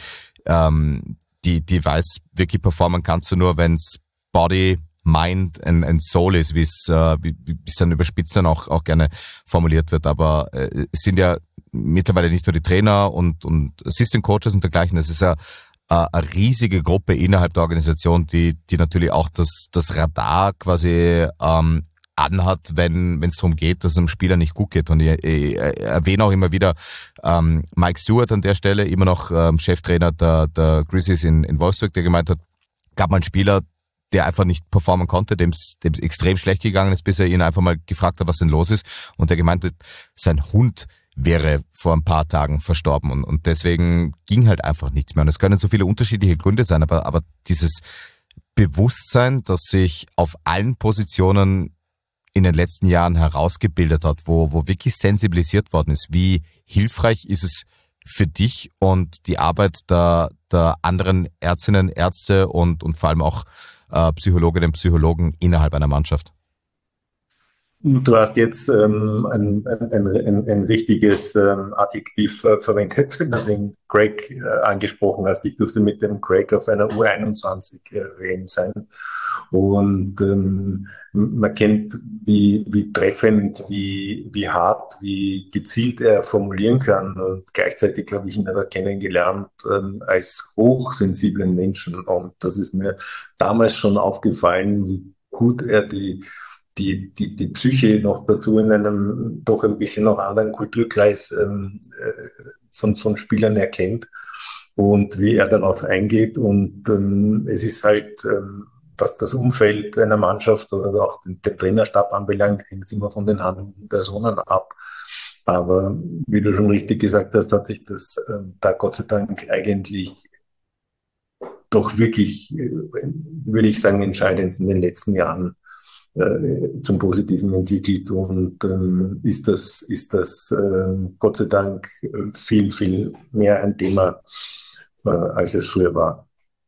weiß, wirklich performen kannst du nur, wenn's Body, Mind and Soul ist, wie es dann überspitzt dann auch gerne formuliert wird. Aber es sind ja mittlerweile nicht nur die Trainer und Assistant Coaches und dergleichen. Es ist ja eine riesige Gruppe innerhalb der Organisation, die natürlich auch das Radar quasi anhat, wenn es darum geht, dass es einem Spieler nicht gut geht. Und ich erwähne auch immer wieder Mike Stewart an der Stelle, immer noch Cheftrainer der Grizzlies in Wolfsburg, der gemeint hat, gab mal einen Spieler, der einfach nicht performen konnte, dem es extrem schlecht gegangen ist, bis er ihn einfach mal gefragt hat, was denn los ist. Und der gemeint hat, sein Hund wäre vor ein paar Tagen verstorben. Und deswegen ging halt einfach nichts mehr. Und es können so viele unterschiedliche Gründe sein, aber dieses Bewusstsein, das sich auf allen Positionen in den letzten Jahren herausgebildet hat, wo wirklich sensibilisiert worden ist, wie hilfreich ist es für dich und die Arbeit der anderen Ärztinnen, Ärzte und vor allem auch Psychologinnen und Psychologen innerhalb einer Mannschaft? Du hast jetzt ein richtiges Adjektiv verwendet, wenn du den Craig angesprochen hast. Ich durfte mit dem Craig auf einer U21 WM sein. Und man kennt, wie treffend, wie hart, wie gezielt er formulieren kann. Und gleichzeitig habe ich ihn aber kennengelernt als hochsensiblen Menschen. Und das ist mir damals schon aufgefallen, wie gut er die Psyche noch dazu in einem doch ein bisschen noch anderen Kulturkreis von Spielern erkennt und wie er darauf eingeht. Und es ist halt, was das Umfeld einer Mannschaft oder auch den Trainerstab anbelangt, hängt es immer von den handelnden Personen ab. Aber wie du schon richtig gesagt hast, hat sich das da Gott sei Dank eigentlich doch wirklich, würde ich sagen, entscheidend in den letzten Jahren zum Positiven entwickelt, und ist das Gott sei Dank viel, viel mehr ein Thema, als es früher war.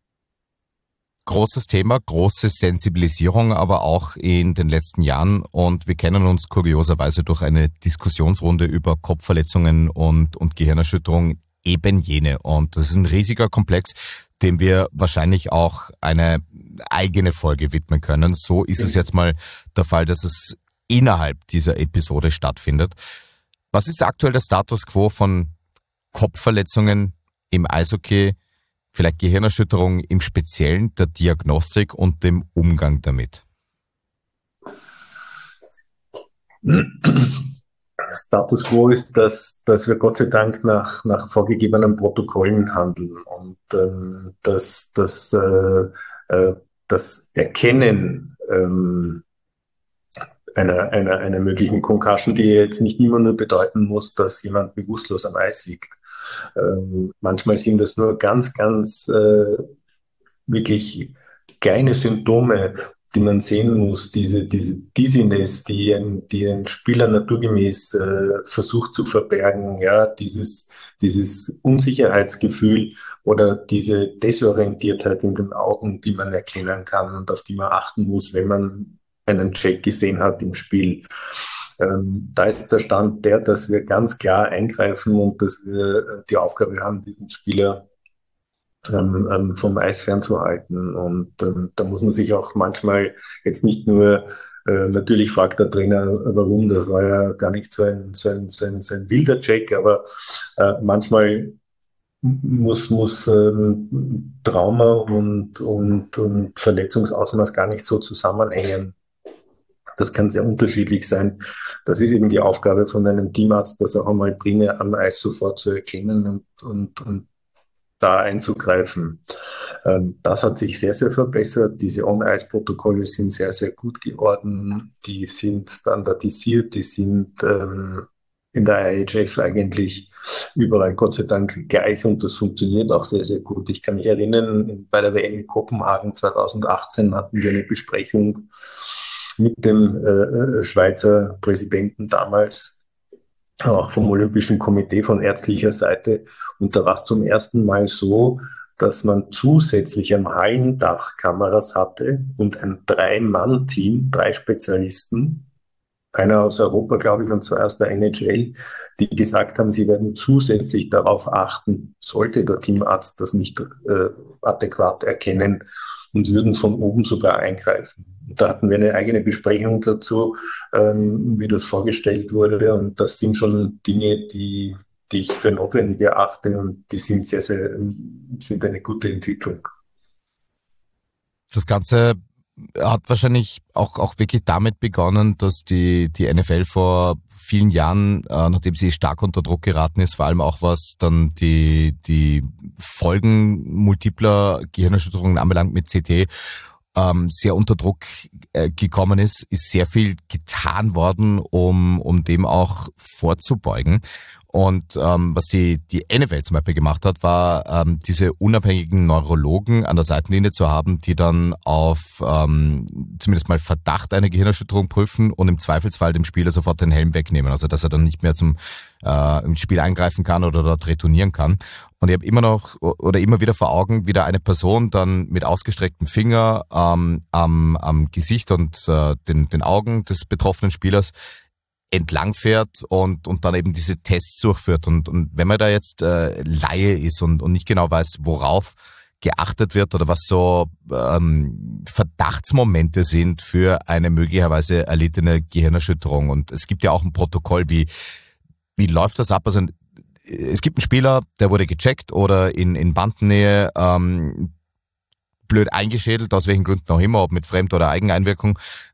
Großes Thema, große Sensibilisierung, aber auch in den letzten Jahren, und wir kennen uns kurioserweise durch eine Diskussionsrunde über Kopfverletzungen und Gehirnerschütterung, eben jene. Und das ist ein riesiger Komplex, dem wir wahrscheinlich auch eine eigene Folge widmen können. So ist es jetzt mal der Fall, dass es innerhalb dieser Episode stattfindet. Was ist aktuell der Status quo von Kopfverletzungen im Eishockey, vielleicht Gehirnerschütterung im Speziellen, der Diagnostik und dem Umgang damit? Status quo ist, dass wir Gott sei Dank nach vorgegebenen Protokollen handeln, und das Erkennen einer möglichen Concussion, die jetzt nicht immer nur bedeuten muss, dass jemand bewusstlos am Eis liegt. Manchmal sind das nur ganz, ganz wirklich kleine Symptome, die man sehen muss, diese Dizziness, die ein Spieler naturgemäß versucht zu verbergen, ja, dieses Unsicherheitsgefühl oder diese Desorientiertheit in den Augen, die man erkennen kann und auf die man achten muss, wenn man einen Check gesehen hat im Spiel. Da ist der Stand der, dass wir ganz klar eingreifen und dass wir die Aufgabe haben, diesen Spieler vom Eis fernzuhalten. Und da muss man sich auch manchmal jetzt nicht nur, natürlich fragt der Trainer, warum, das war ja gar nicht so ein wilder Check, aber manchmal muss Trauma und Verletzungsausmaß gar nicht so zusammenhängen, Das kann sehr unterschiedlich sein. Das ist eben die Aufgabe von einem Teamarzt, das auch einmal primär am Eis sofort zu erkennen und da einzugreifen. Das hat sich sehr, sehr verbessert. Diese On-Ice-Protokolle sind sehr, sehr gut geordnet. Die sind standardisiert. Die sind in der IHF eigentlich überall Gott sei Dank gleich und das funktioniert auch sehr, sehr gut. Ich kann mich erinnern, bei der WM in Kopenhagen 2018 hatten wir eine Besprechung mit dem Schweizer Präsidenten damals, auch vom Olympischen Komitee von ärztlicher Seite. Und da war es zum ersten Mal so, dass man zusätzlich am Hallendach Kameras hatte und ein 3-Mann-Team, 3 Spezialisten, einer aus Europa, glaube ich, und 2 aus der NHL, die gesagt haben, sie werden zusätzlich darauf achten, sollte der Teamarzt das nicht adäquat erkennen und würden von oben sogar eingreifen. Da hatten wir eine eigene Besprechung dazu, wie das vorgestellt wurde. Und das sind schon Dinge, die ich für notwendig erachte und die sind sind eine gute Entwicklung. Das Ganze hat wahrscheinlich auch wirklich damit begonnen, dass die NFL vor vielen Jahren, nachdem sie stark unter Druck geraten ist, vor allem auch was dann die Folgen multipler Gehirnerschütterungen anbelangt mit CT, sehr unter Druck gekommen ist sehr viel getan worden, um dem auch vorzubeugen. Und was die NFL zum Beispiel gemacht hat, war diese unabhängigen Neurologen an der Seitenlinie zu haben, die dann auf zumindest mal Verdacht einer Gehirnerschütterung prüfen und im Zweifelsfall dem Spieler sofort den Helm wegnehmen, also dass er dann nicht mehr im Spiel eingreifen kann oder dort retournieren kann. Und ich habe immer wieder vor Augen, wie da eine Person dann mit ausgestrecktem Finger am Gesicht und den Augen des betroffenen Spielers entlang fährt und dann eben diese Tests durchführt. Und wenn man da jetzt Laie ist und nicht genau weiß, worauf geachtet wird oder was so Verdachtsmomente sind für eine möglicherweise erlittene Gehirnerschütterung. Und es gibt ja auch ein Protokoll, wie läuft das ab? Also es gibt einen Spieler, der wurde gecheckt oder in Bandennähe blöd eingeschädelt, aus welchen Gründen auch immer, ob mit Fremd- oder Eigeneinwirkung.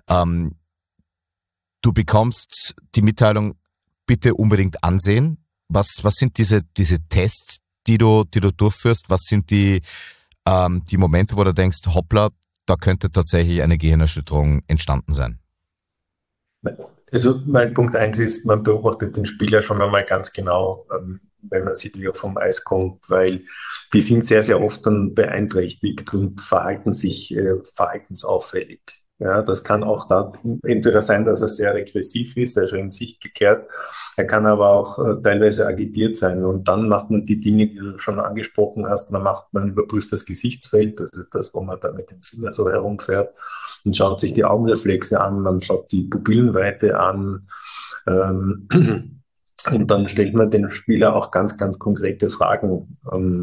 Du bekommst die Mitteilung, bitte unbedingt ansehen. Was sind diese Tests, die du durchführst? Was sind die Momente, wo du denkst, hoppla, da könnte tatsächlich eine Gehirnerschütterung entstanden sein? Also mein Punkt 1 ist, man beobachtet den Spieler schon einmal ganz genau, wenn man sieht, wie er vom Eis kommt, weil die sind sehr, sehr oft dann beeinträchtigt und verhalten sich verhaltensauffällig. Ja, das kann auch da entweder sein, dass er sehr regressiv ist, also in sich gekehrt. Er kann aber auch teilweise agitiert sein. Und dann macht man die Dinge, die du schon angesprochen hast. Man überprüft das Gesichtsfeld. Das ist das, wo man da mit dem Finger so herumfährt und schaut sich die Augenreflexe an. Man schaut die Pupillenweite an. Und dann stellt man dem Spieler auch ganz, ganz konkrete Fragen,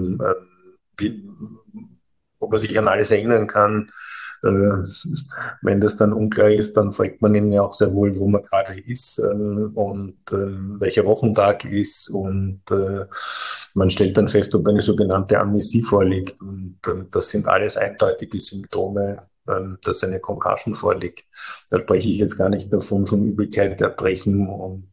ob er sich an alles erinnern kann. Wenn das dann unklar ist, dann fragt man ihn ja auch sehr wohl, wo man gerade ist und welcher Wochentag ist und man stellt dann fest, ob eine sogenannte Amnesie vorliegt und das sind alles eindeutige Symptome, dass eine Concussion vorliegt. Da spreche ich jetzt gar nicht davon von Übelkeit, Erbrechen und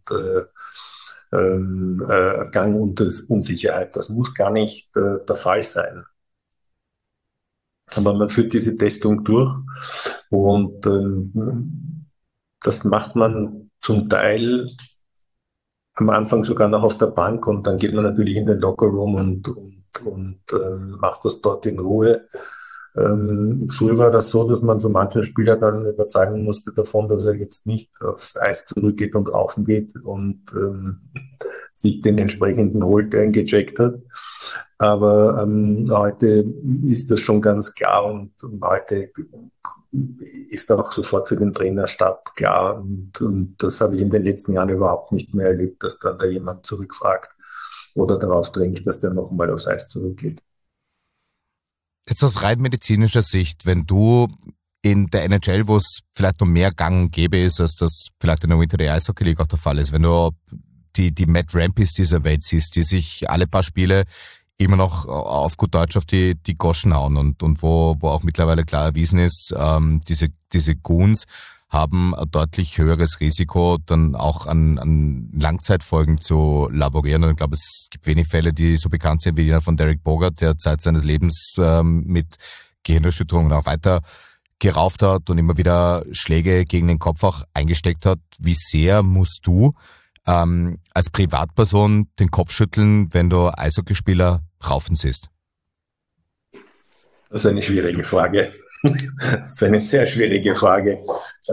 Gang- und Unsicherheit. Das muss gar nicht der Fall sein. Aber man führt diese Testung durch und das macht man zum Teil am Anfang sogar noch auf der Bank und dann geht man natürlich in den Lockerroom und macht das dort in Ruhe. Früher war das so, dass man so manchen Spieler dann überzeugen musste davon, dass er jetzt nicht aufs Eis zurückgeht und raufen geht und sich den entsprechenden holt, der ihn gecheckt hat. Aber heute ist das schon ganz klar und heute ist auch sofort für den Trainerstab klar und das habe ich in den letzten Jahren überhaupt nicht mehr erlebt, dass dann da jemand zurückfragt oder darauf drängt, dass der noch einmal aufs Eis zurückgeht. Jetzt aus rein medizinischer Sicht, wenn du in der NHL, wo es vielleicht noch mehr gang und gäbe ist, als das vielleicht in der Winter Day Ice Hockey League auch der Fall ist, wenn du die Matt Rampis dieser Welt siehst, die sich alle paar Spiele immer noch auf gut Deutsch auf die Goschen hauen und wo auch mittlerweile klar erwiesen ist, diese Goons haben ein deutlich höheres Risiko, dann auch an Langzeitfolgen zu laborieren. Und ich glaube, es gibt wenig Fälle, die so bekannt sind wie jener von Derek Bogart, der Zeit seines Lebens mit Gehirnerschütterungen auch weiter gerauft hat und immer wieder Schläge gegen den Kopf auch eingesteckt hat. Wie sehr musst du als Privatperson den Kopf schütteln, wenn du Eishockeyspieler raufen siehst? Das ist eine schwierige Frage. Das ist eine sehr schwierige Frage.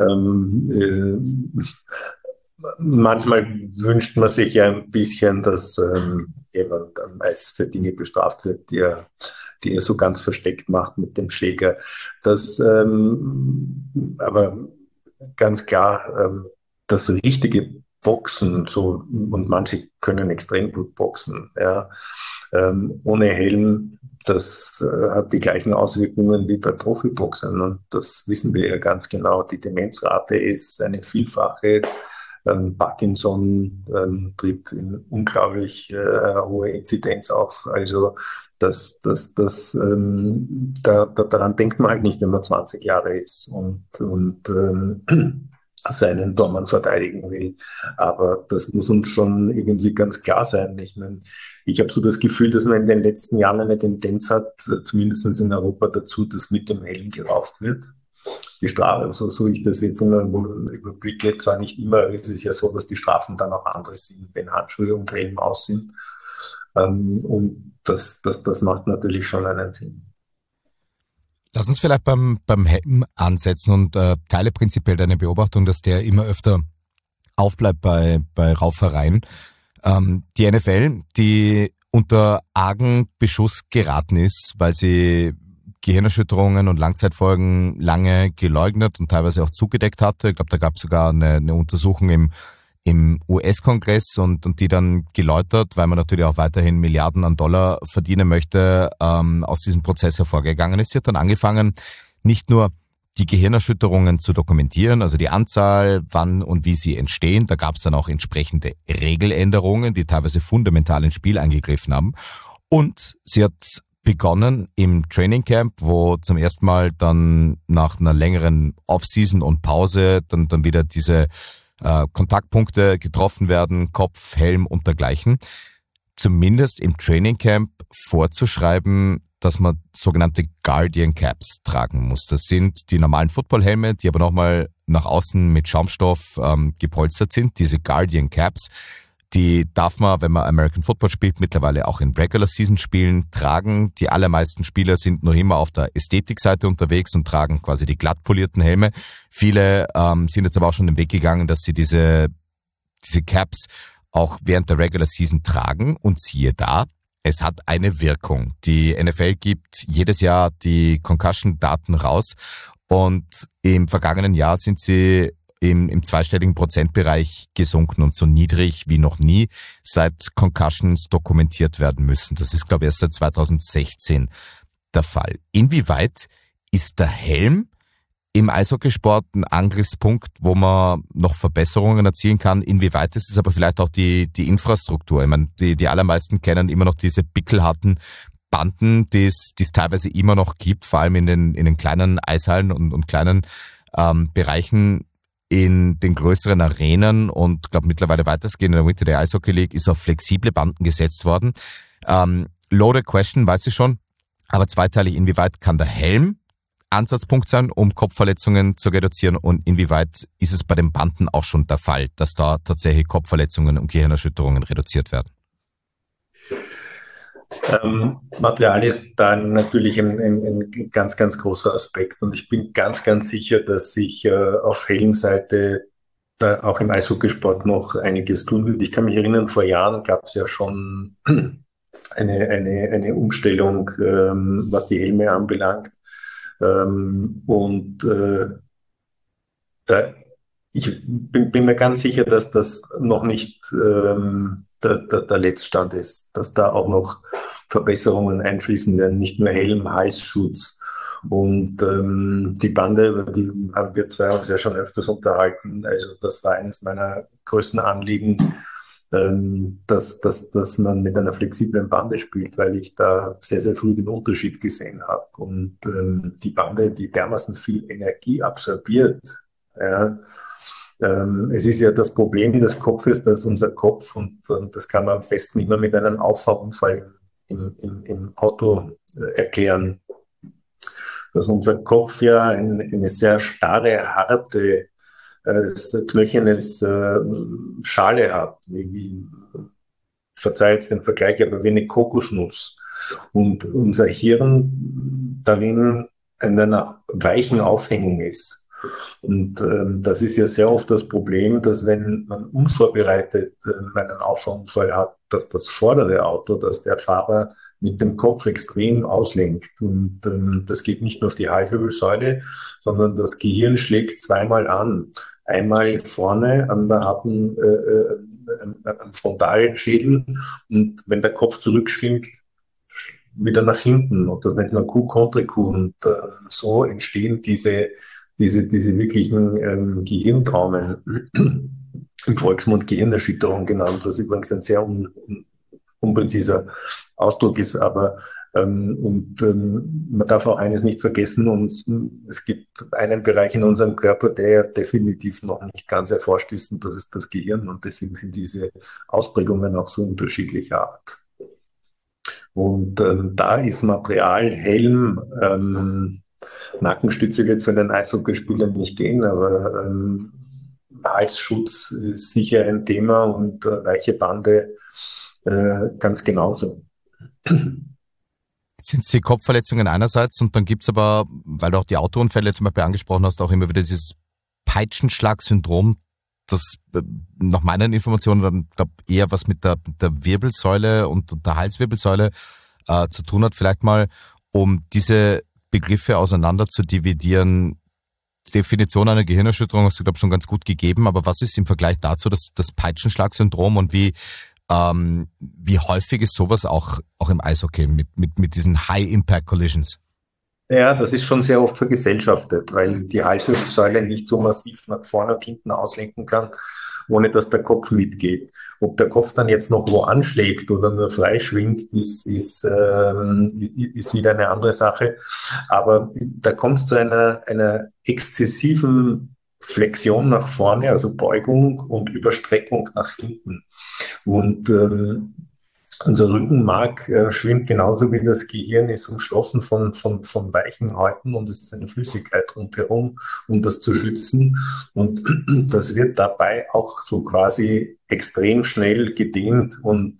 Manchmal wünscht man sich ja ein bisschen, dass jemand als für Dinge bestraft wird, die er so ganz versteckt macht mit dem Schläger. Aber ganz klar, das richtige Boxen, so, und manche können extrem gut boxen, ja, ohne Helm, das hat die gleichen Auswirkungen wie bei Profiboxern, und das wissen wir ja ganz genau. Die Demenzrate ist eine Vielfache. Parkinson tritt in unglaublich hohe Inzidenz auf. Also daran denkt man halt nicht, wenn man 20 Jahre ist und seinen Dormann verteidigen will. Aber das muss uns schon irgendwie ganz klar sein. Ich meine, ich habe so das Gefühl, dass man in den letzten Jahren eine Tendenz hat, zumindest in Europa dazu, dass mit dem Helm gerauft wird. Die Strafe, so ich das jetzt überblicke, zwar nicht immer, es ist ja so, dass die Strafen dann auch andere sind, wenn Handschuhe und Helm aus sind. Und das macht natürlich schon einen Sinn. Lass uns vielleicht beim Helm ansetzen und teile prinzipiell deine Beobachtung, dass der immer öfter aufbleibt bei Raufereien. Die NFL, die unter argen Beschuss geraten ist, weil sie Gehirnerschütterungen und Langzeitfolgen lange geleugnet und teilweise auch zugedeckt hatte. Ich glaube, da gab es sogar eine Untersuchung im US-Kongress und die dann geläutert, weil man natürlich auch weiterhin Milliarden an Dollar verdienen möchte, aus diesem Prozess hervorgegangen ist. Sie hat dann angefangen, nicht nur die Gehirnerschütterungen zu dokumentieren, also die Anzahl, wann und wie sie entstehen. Da gab es dann auch entsprechende Regeländerungen, die teilweise fundamental ins Spiel eingegriffen haben. Und sie hat begonnen im Training Camp, wo zum ersten Mal dann nach einer längeren Off-Season und Pause dann wieder diese Kontaktpunkte getroffen werden, Kopf, Helm und dergleichen, zumindest im Training Camp vorzuschreiben, dass man sogenannte Guardian Caps tragen muss. Das sind die normalen Footballhelme, die aber nochmal nach außen mit Schaumstoff gepolstert sind. Diese Guardian Caps, die darf man, wenn man American Football spielt, mittlerweile auch in Regular Season Spielen tragen. Die allermeisten Spieler sind noch immer auf der Ästhetikseite unterwegs und tragen quasi die glatt polierten Helme. Viele sind jetzt aber auch schon den Weg gegangen, dass sie diese Caps auch während der Regular Season tragen. Und siehe da, es hat eine Wirkung. Die NFL gibt jedes Jahr die Concussion-Daten raus und im vergangenen Jahr sind sie im zweistelligen Prozentbereich gesunken und so niedrig wie noch nie, seit Concussions dokumentiert werden müssen. Das ist, glaube ich, erst seit 2016 der Fall. Inwieweit ist der Helm im Eishockeysport ein Angriffspunkt, wo man noch Verbesserungen erzielen kann? Inwieweit ist es aber vielleicht auch die Infrastruktur? Ich meine, die allermeisten kennen immer noch diese pickelharten Banden, die es teilweise immer noch gibt, vor allem in den kleinen Eishallen und kleinen Bereichen. In den größeren Arenen und glaube mittlerweile weitestgehend in der Winter Day Ice Hockey League ist auf flexible Banden gesetzt worden. Loaded question, weiß ich schon, aber zweiteilig, inwieweit kann der Helm Ansatzpunkt sein, um Kopfverletzungen zu reduzieren, und inwieweit ist es bei den Banden auch schon der Fall, dass da tatsächlich Kopfverletzungen und Gehirnerschütterungen reduziert werden? Material ist dann natürlich ein ganz, ganz großer Aspekt, und ich bin ganz, ganz sicher, dass sich auf Helmseite da auch im Eishockeysport noch einiges tun wird. Ich kann mich erinnern, vor Jahren gab es ja schon eine Umstellung, was die Helme anbelangt, ich bin mir ganz sicher, dass das noch nicht der Letztstand ist, dass da auch noch Verbesserungen einfließen werden, nicht nur Helm, Halsschutz. Und die Bande, über die haben wir zwei uns ja schon öfters unterhalten. Also das war eines meiner größten Anliegen, dass man mit einer flexiblen Bande spielt, weil ich da sehr, sehr früh den Unterschied gesehen habe. Und die Bande, die dermaßen viel Energie absorbiert, Ja. Es ist ja das Problem des Kopfes, dass unser Kopf, und das kann man am besten immer mit einem Auffahrunfall im Auto erklären, dass unser Kopf ja eine sehr starre, harte, knöchernes Schale hat, verzeiht den Vergleich, aber wie eine Kokosnuss. Und unser Hirn darin in einer weichen Aufhängung ist. Und das ist ja sehr oft das Problem, dass wenn man unvorbereitet einen Auffahrunfall hat, dass das vordere Auto, dass der Fahrer mit dem Kopf extrem auslenkt. Und das geht nicht nur auf die Halswirbelsäule, sondern das Gehirn schlägt zweimal an. Einmal vorne am Frontalschädel, und wenn der Kopf zurückschwingt, wieder nach hinten. Und das nennt man Coup contre Coup. Und so entstehen diese wirklichen Gehirntraumen, im Volksmund Gehirnerschütterung genannt, was übrigens ein sehr unpräziser Ausdruck ist, aber man darf auch eines nicht vergessen, und es gibt einen Bereich in unserem Körper, der definitiv noch nicht ganz erforscht ist, und das ist das Gehirn, und deswegen sind diese Ausprägungen auch so unterschiedlicher Art. Und da ist Material, Helm, Nackenstütze wird für einen Eishockeyspieler nicht gehen, aber Halsschutz ist sicher ein Thema, und weiche Bande ganz genauso. Jetzt sind es die Kopfverletzungen einerseits, und dann gibt's aber, weil du auch die Autounfälle zum Beispiel angesprochen hast, auch immer wieder dieses Peitschenschlag-Syndrom, das nach meinen Informationen dann, glaube eher was mit der Wirbelsäule und der Halswirbelsäule zu tun hat. Vielleicht mal, um diese Begriffe auseinander zu dividieren. Definition einer Gehirnerschütterung hast du, glaube ich, schon ganz gut gegeben, aber was ist im Vergleich dazu das Peitschenschlag-Syndrom, und wie häufig ist sowas auch im Eishockey mit diesen High-Impact-Collisions? Ja, das ist schon sehr oft vergesellschaftet, weil die Halswirbelsäule nicht so massiv nach vorne und hinten auslenken kann, ohne dass der Kopf mitgeht. Ob der Kopf dann jetzt noch wo anschlägt oder nur frei schwingt, ist wieder eine andere Sache. Aber da kommt es zu einer exzessiven Flexion nach vorne, also Beugung und Überstreckung nach hinten. Und unser Rückenmark schwimmt genauso wie das Gehirn, ist umschlossen von weichen Häuten, und es ist eine Flüssigkeit rundherum, um das zu schützen. Und das wird dabei auch so quasi extrem schnell gedehnt, und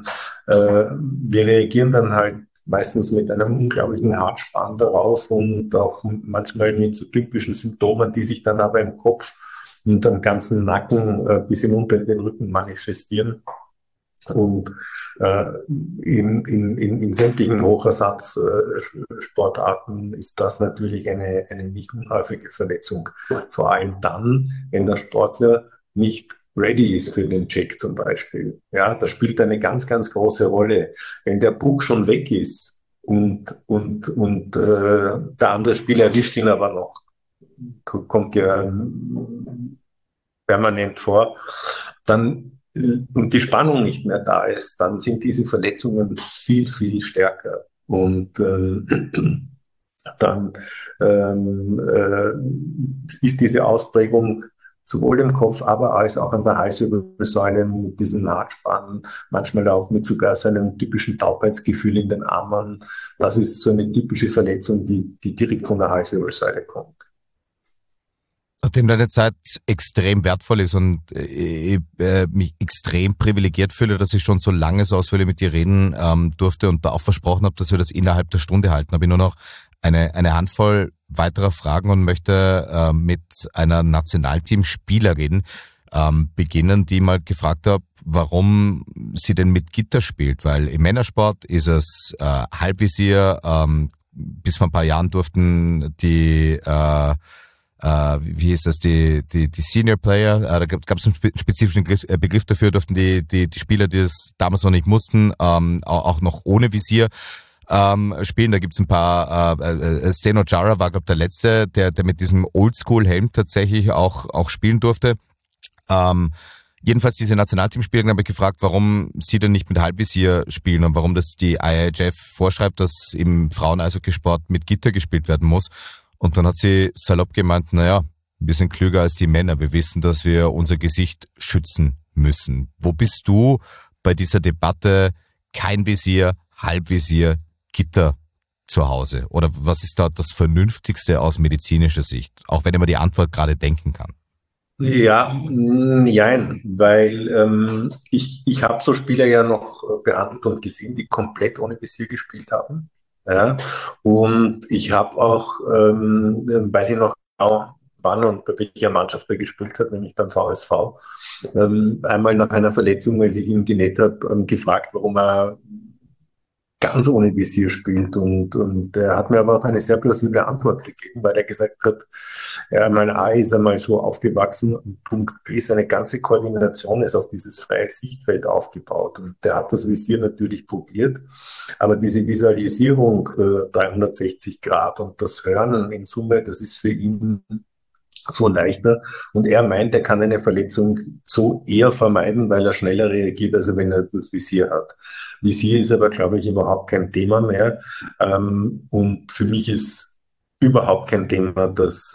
wir reagieren dann halt meistens mit einem unglaublichen Herzspann darauf und auch manchmal mit so typischen Symptomen, die sich dann aber im Kopf und am ganzen Nacken bis hinunter in den Rücken manifestieren. Und in sämtlichen Hochersatzsportarten ist das natürlich eine nicht unhäufige Verletzung. Vor allem dann, wenn der Sportler nicht ready ist für den Check zum Beispiel. Ja, das spielt eine ganz, ganz große Rolle. Wenn der Puck schon weg ist und der andere Spieler erwischt ihn aber noch, kommt ja permanent vor, dann und die Spannung nicht mehr da ist, dann sind diese Verletzungen viel, viel stärker. Und dann ist diese Ausprägung sowohl im Kopf, aber als auch an der Halswirbelsäule mit diesen Nachspannen, manchmal auch mit sogar so einem typischen Taubheitsgefühl in den Armen. Das ist so eine typische Verletzung, die direkt von der Halswirbelsäule kommt. Nachdem deine Zeit extrem wertvoll ist und ich mich extrem privilegiert fühle, dass ich schon so lange so ausführlich mit dir reden durfte und da auch versprochen habe, dass wir das innerhalb der Stunde halten, habe ich nur noch eine Handvoll weiterer Fragen und möchte mit einer Nationalteamspielerin beginnen, die mal gefragt hat, warum sie denn mit Gitter spielt, weil im Männersport ist es Halbvisier, bis vor ein paar Jahren durften die wie hieß das, die Senior Player, da gab es einen spezifischen Begriff dafür, durften die Spieler, die es damals noch nicht mussten, auch noch ohne Visier spielen. Da gibt's ein paar, Zdeno Chara war, glaube ich, der Letzte, der mit diesem Oldschool-Helm tatsächlich auch spielen durfte. Jedenfalls diese Nationalteamspielerin habe ich gefragt, warum sie denn nicht mit Halbvisier spielen und warum das die IIHF vorschreibt, dass im Frauen-Eishockeysport mit Gitter gespielt werden muss. Und dann hat sie salopp gemeint, naja, wir sind klüger als die Männer. Wir wissen, dass wir unser Gesicht schützen müssen. Wo bist du bei dieser Debatte kein Visier, Halbvisier, Gitter zu Hause? Oder was ist da das Vernünftigste aus medizinischer Sicht? Auch wenn ich mir die Antwort gerade denken kann. Ja, nein, weil ich habe so Spieler ja noch behandelt und gesehen, die komplett ohne Visier gespielt haben. Ja, und ich habe auch, weiß ich noch genau, wann und bei welcher Mannschaft er gespielt hat, nämlich beim VSV, einmal nach einer Verletzung, weil ich ihn genäht habe, gefragt, warum er ganz ohne Visier spielt. Und er hat mir aber auch eine sehr plausible Antwort gegeben, weil er gesagt hat, ja, mein A ist einmal so aufgewachsen und Punkt B, seine ganze Koordination ist auf dieses freie Sichtfeld aufgebaut. Und der hat das Visier natürlich probiert, aber diese Visualisierung 360 Grad und das Hören in Summe, das ist für ihn so leichter. Und er meint, er kann eine Verletzung so eher vermeiden, weil er schneller reagiert, als wenn er das Visier hat. Visier ist aber, glaube ich, überhaupt kein Thema mehr. Und für mich ist überhaupt kein Thema, dass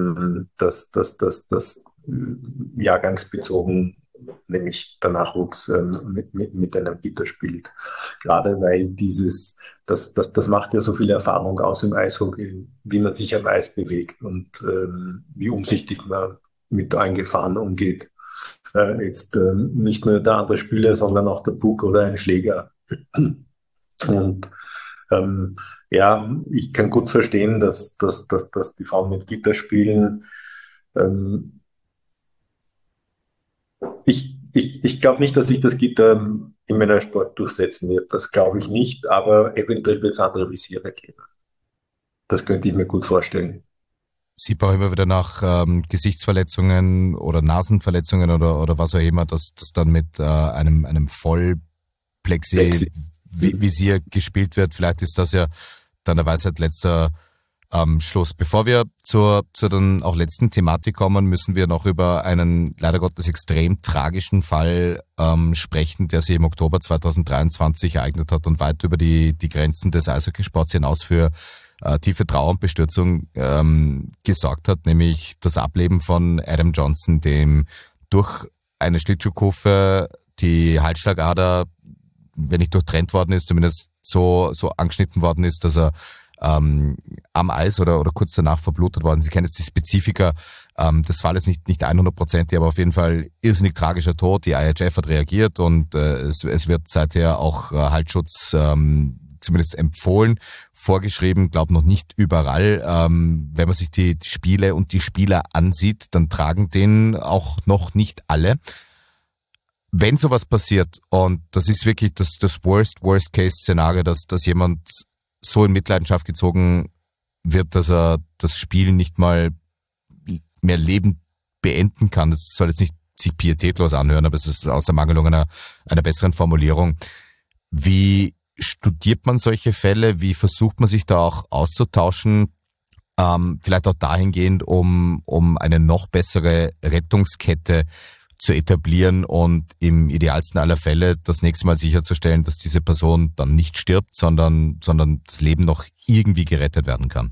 jahrgangsbezogen, nämlich der Nachwuchs mit einem Gitter spielt. Gerade weil das macht ja so viel Erfahrung aus im Eishockey, wie man sich am Eis bewegt und wie umsichtig man mit allen Gefahren umgeht. Jetzt nicht nur der andere Spieler, sondern auch der Puck oder ein Schläger. Und ja, ich kann gut verstehen, dass die Frauen mit Gitter spielen. Ich glaube nicht, dass sich das Gitter im Männersport durchsetzen wird. Das glaube ich nicht, aber eventuell wird es andere Visiere geben. Das könnte ich mir gut vorstellen. Sieht man auch immer wieder nach Gesichtsverletzungen oder Nasenverletzungen oder was auch immer, dass das dann mit einem Vollplexi-Visier gespielt wird. Vielleicht ist das ja dann der Weisheit letzter Schluss. Bevor wir zur dann auch letzten Thematik kommen, müssen wir noch über einen leider Gottes extrem tragischen Fall sprechen, der sich im Oktober 2023 ereignet hat und weit über die Grenzen des Eishockeysports hinaus für tiefe Trauer und Bestürzung gesorgt hat, nämlich das Ableben von Adam Johnson, dem durch eine Schlittschuhkurve die Halsschlagader, wenn nicht durchtrennt worden ist, zumindest so angeschnitten worden ist, dass er am Eis oder kurz danach verblutet worden. Sie kennen jetzt die Spezifika des Falles nicht 100%, aber auf jeden Fall irrsinnig tragischer Tod. Die IHF hat reagiert und es wird seither auch Halsschutz zumindest empfohlen, vorgeschrieben, glaube noch nicht überall. Wenn man sich die Spiele und die Spieler ansieht, dann tragen den auch noch nicht alle. Wenn sowas passiert, und das ist wirklich das Worst-Case-Szenario, dass jemand so in Mitleidenschaft gezogen wird, dass er das Spiel nicht mal mehr lebend beenden kann. Das soll jetzt nicht sich pietätlos anhören, aber es ist aus der Mangelung einer besseren Formulierung. Wie studiert man solche Fälle? Wie versucht man sich da auch auszutauschen? Vielleicht auch dahingehend, um eine noch bessere Rettungskette zu etablieren und im idealsten aller Fälle das nächste Mal sicherzustellen, dass diese Person dann nicht stirbt, sondern das Leben noch irgendwie gerettet werden kann.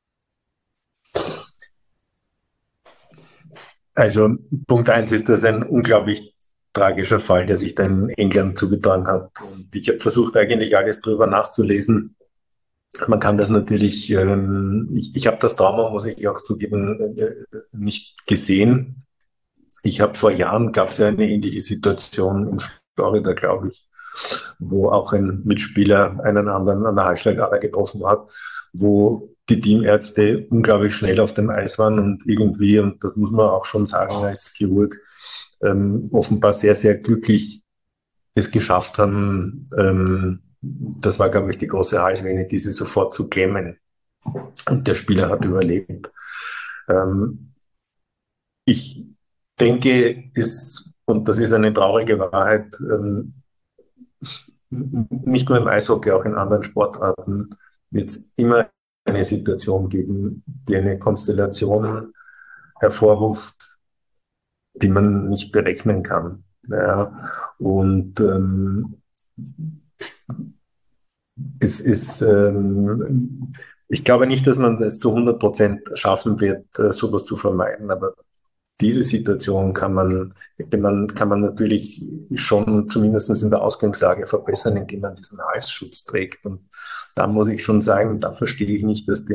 Also Punkt 1 ist das ein unglaublich tragischer Fall, der sich da in England zugetragen hat. Und ich habe versucht, eigentlich alles drüber nachzulesen. Man kann das natürlich, ich habe das Trauma, muss ich auch zugeben, nicht gesehen. Ich habe vor Jahren, gab es ja eine ähnliche Situation in Florida, glaube ich, wo auch ein Mitspieler einen anderen an der Halsschlagader getroffen hat, wo die Teamärzte unglaublich schnell auf dem Eis waren und irgendwie, und das muss man auch schon sagen als Chirurg, offenbar sehr, sehr glücklich es geschafft haben, das war, glaube ich, die große Halsvene, diese sofort zu klemmen. Und der Spieler hat überlebt. Ich denke, und das ist eine traurige Wahrheit, nicht nur im Eishockey, auch in anderen Sportarten wird es immer eine Situation geben, die eine Konstellation hervorruft, die man nicht berechnen kann. Ja, und es ist Ich glaube nicht, dass man es zu 100% schaffen wird, sowas zu vermeiden, aber diese Situation kann man natürlich schon zumindest in der Ausgangslage verbessern, indem man diesen Halsschutz trägt. Und da muss ich schon sagen, da verstehe ich nicht, dass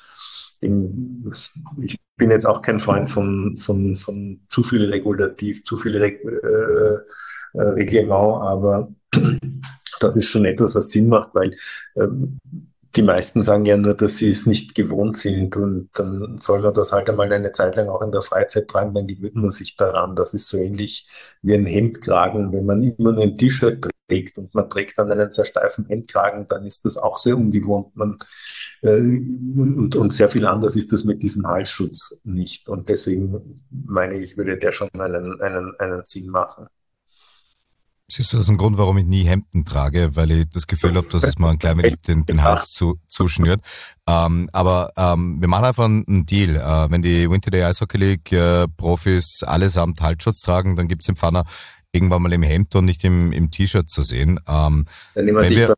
ich bin jetzt auch kein Freund von zu viel Regulativ, zu viel Reglement, aber das ist schon etwas, was Sinn macht, weil die meisten sagen ja nur, dass sie es nicht gewohnt sind und dann soll man das halt einmal eine Zeit lang auch in der Freizeit tragen, dann gewöhnt man sich daran. Das ist so ähnlich wie ein Hemdkragen. Wenn man immer nur ein T-Shirt trägt und man trägt dann einen sehr steifen Hemdkragen, dann ist das auch sehr ungewohnt. Und sehr viel anders ist das mit diesem Halsschutz nicht. Und deswegen meine ich, würde der schon einen Sinn machen. Siehst du, das ist ein Grund, warum ich nie Hemden trage, weil ich das Gefühl habe, dass es mir ein klein wenig den Hals zuschnürt. Aber wir machen einfach einen Deal. Wenn die Winter Day Eishockey League Profis allesamt Halsschutz tragen, dann gibt's den Pfanner irgendwann mal im Hemd und nicht im T-Shirt zu sehen. Dann nehmen wir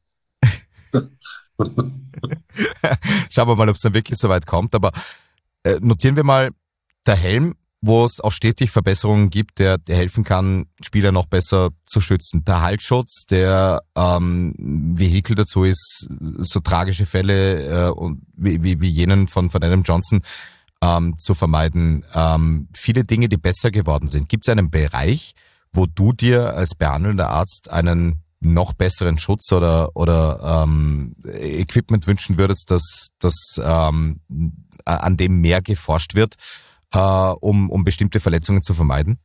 Schauen wir mal, ob es dann wirklich so weit kommt. Aber notieren wir mal, der Helm, wo es auch stetig Verbesserungen gibt, der helfen kann, Spieler noch besser zu schützen. Der Halsschutz, der Vehikel dazu ist, so tragische Fälle wie jenen von Adam Johnson zu vermeiden. Viele Dinge, die besser geworden sind. Gibt es einen Bereich, wo du dir als behandelnder Arzt einen noch besseren Schutz oder Equipment wünschen würdest, dass an dem mehr geforscht wird, um bestimmte Verletzungen zu vermeiden?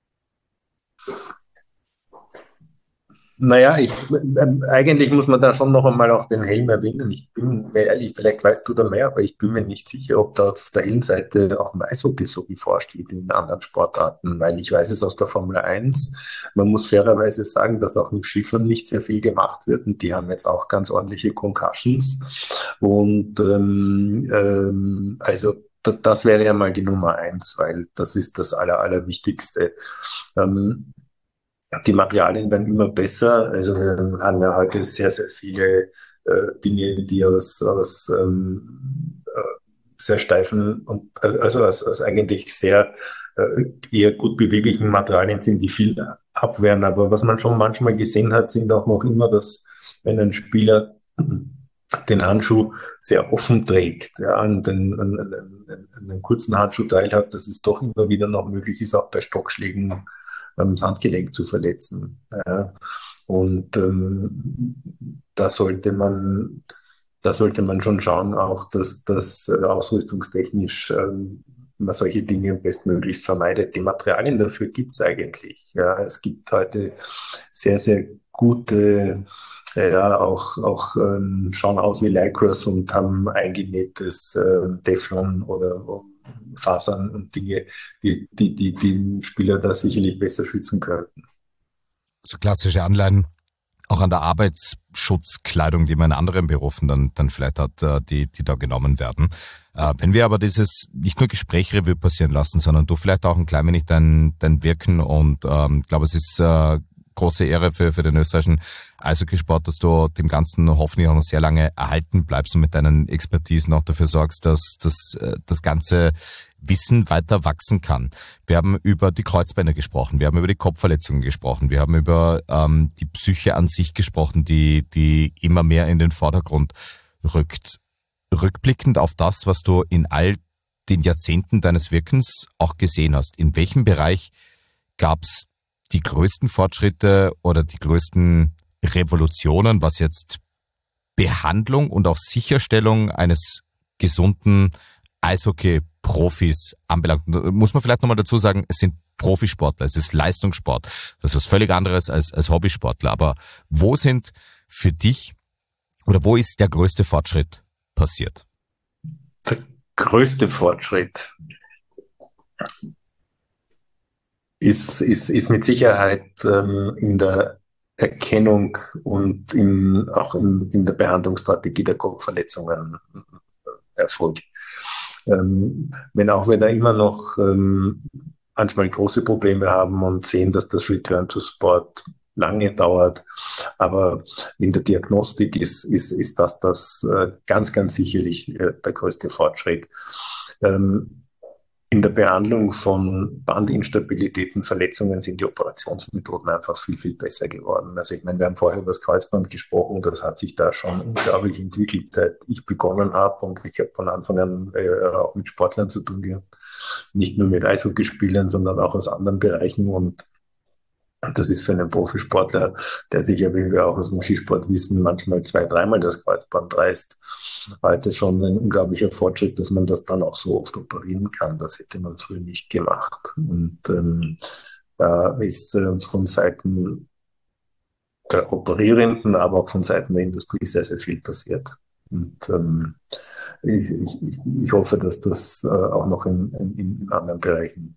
Naja, eigentlich muss man da schon noch einmal auch den Helm erwähnen. Ich bin mir ehrlich, vielleicht weißt du da mehr, aber ich bin mir nicht sicher, ob da auf der Helmseite auch im Eishockey so geforscht wird in anderen Sportarten, weil ich weiß es aus der Formel 1. Man muss fairerweise sagen, dass auch mit Schiffern nicht sehr viel gemacht wird und die haben jetzt auch ganz ordentliche Concussions und also das wäre ja mal die Nummer 1, weil das ist das Allerwichtigste. Die Materialien werden immer besser. Also wir haben ja heute sehr, sehr viele Dinge, die aus sehr steifen und also aus eigentlich sehr eher gut beweglichen Materialien sind, die viel abwehren. Aber was man schon manchmal gesehen hat, sind auch noch immer, dass wenn ein Spieler den Handschuh sehr offen trägt, ja, einen kurzen Handschuhteil hat, dass es doch immer wieder noch möglich ist, auch bei Stockschlägen das Handgelenk zu verletzen. Ja. Und da sollte man schon schauen, auch dass das ausrüstungstechnisch man solche Dinge bestmöglichst vermeidet. Die Materialien dafür gibt's eigentlich. Ja. Es gibt heute sehr, sehr gute, auch schauen aus wie Lycras und haben eingenähtes Teflon oder Fasern und Dinge, die den Spieler da sicherlich besser schützen könnten. So klassische Anleihen auch an der Arbeitsschutzkleidung, die man in anderen Berufen dann vielleicht hat, die da genommen werden. Wenn wir aber dieses nicht nur Gesprächsrevue passieren lassen, sondern du vielleicht auch ein klein wenig dein Wirken und ich glaube, es ist große Ehre für den österreichischen Eishockeysport, dass du dem Ganzen hoffentlich auch noch sehr lange erhalten bleibst und mit deinen Expertisen auch dafür sorgst, dass das ganze Wissen weiter wachsen kann. Wir haben über die Kreuzbänder gesprochen, wir haben über die Kopfverletzungen gesprochen, wir haben über die Psyche an sich gesprochen, die immer mehr in den Vordergrund rückt. Rückblickend auf das, was du in all den Jahrzehnten deines Wirkens auch gesehen hast, in welchem Bereich gab's die größten Fortschritte oder die größten Revolutionen, was jetzt Behandlung und auch Sicherstellung eines gesunden Eishockey-Profis anbelangt? Muss man vielleicht nochmal dazu sagen, es sind Profisportler, es ist Leistungssport. Das ist was völlig anderes als Hobbysportler. Aber wo sind für dich oder wo ist der größte Fortschritt passiert? Der größte Fortschritt ist mit Sicherheit in der Erkennung und auch in der Behandlungsstrategie der Kopfverletzungen erfolgt. Wenn auch wir da immer noch manchmal große Probleme haben und sehen, dass das Return to Sport lange dauert. Aber in der Diagnostik ist das ganz, ganz sicherlich der größte Fortschritt. In der Behandlung von Bandinstabilitäten, Verletzungen sind die Operationsmethoden einfach viel, viel besser geworden. Also ich meine, wir haben vorher über das Kreuzband gesprochen, das hat sich da schon unglaublich entwickelt, seit ich begonnen habe, und ich habe von Anfang an auch mit Sportlern zu tun gehabt. Nicht nur mit Eishockeyspielern, sondern auch aus anderen Bereichen, und das ist für einen Profisportler, der sich ja, wie wir auch aus dem Skisport wissen, manchmal 2-3 Mal das Kreuzband reißt, heute schon ein unglaublicher Fortschritt, dass man das dann auch so oft operieren kann. Das hätte man früher nicht gemacht. Und da ist von Seiten der Operierenden, aber auch von Seiten der Industrie sehr, sehr viel passiert. Und ich hoffe, dass das auch noch in anderen Bereichen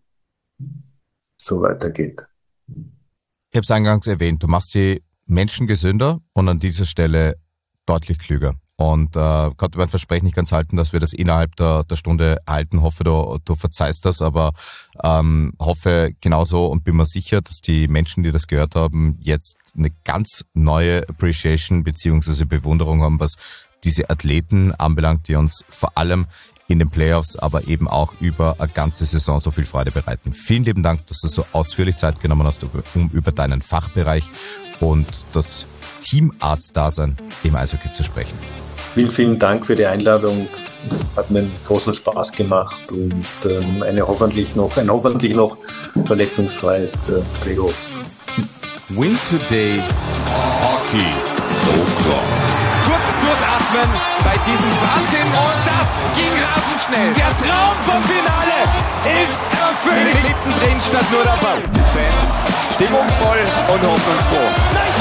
so weitergeht. Ich habe es eingangs erwähnt, du machst die Menschen gesünder und an dieser Stelle deutlich klüger. Und konnte mein Versprechen nicht ganz halten, dass wir das innerhalb der Stunde halten. Hoffe, du verzeihst das, aber hoffe genauso und bin mir sicher, dass die Menschen, die das gehört haben, jetzt eine ganz neue Appreciation bzw. Bewunderung haben, was diese Athleten anbelangt, die uns vor allem in den Playoffs, aber eben auch über eine ganze Saison so viel Freude bereiten. Vielen lieben Dank, dass du so ausführlich Zeit genommen hast, um über deinen Fachbereich und das Teamarzt-Dasein im Eishockey zu sprechen. Vielen, vielen Dank für die Einladung. Hat mir einen großen Spaß gemacht und ein hoffentlich noch verletzungsfreies Playoff. Win Today Hockey O'Clock. Kurz durchatmen bei diesem Wahnsinn, und das ging rasend schnell. Der Traum vom Finale ist erfüllt. Mittendrin statt nur dabei. Fans stimmungsvoll und hoffnungsfroh.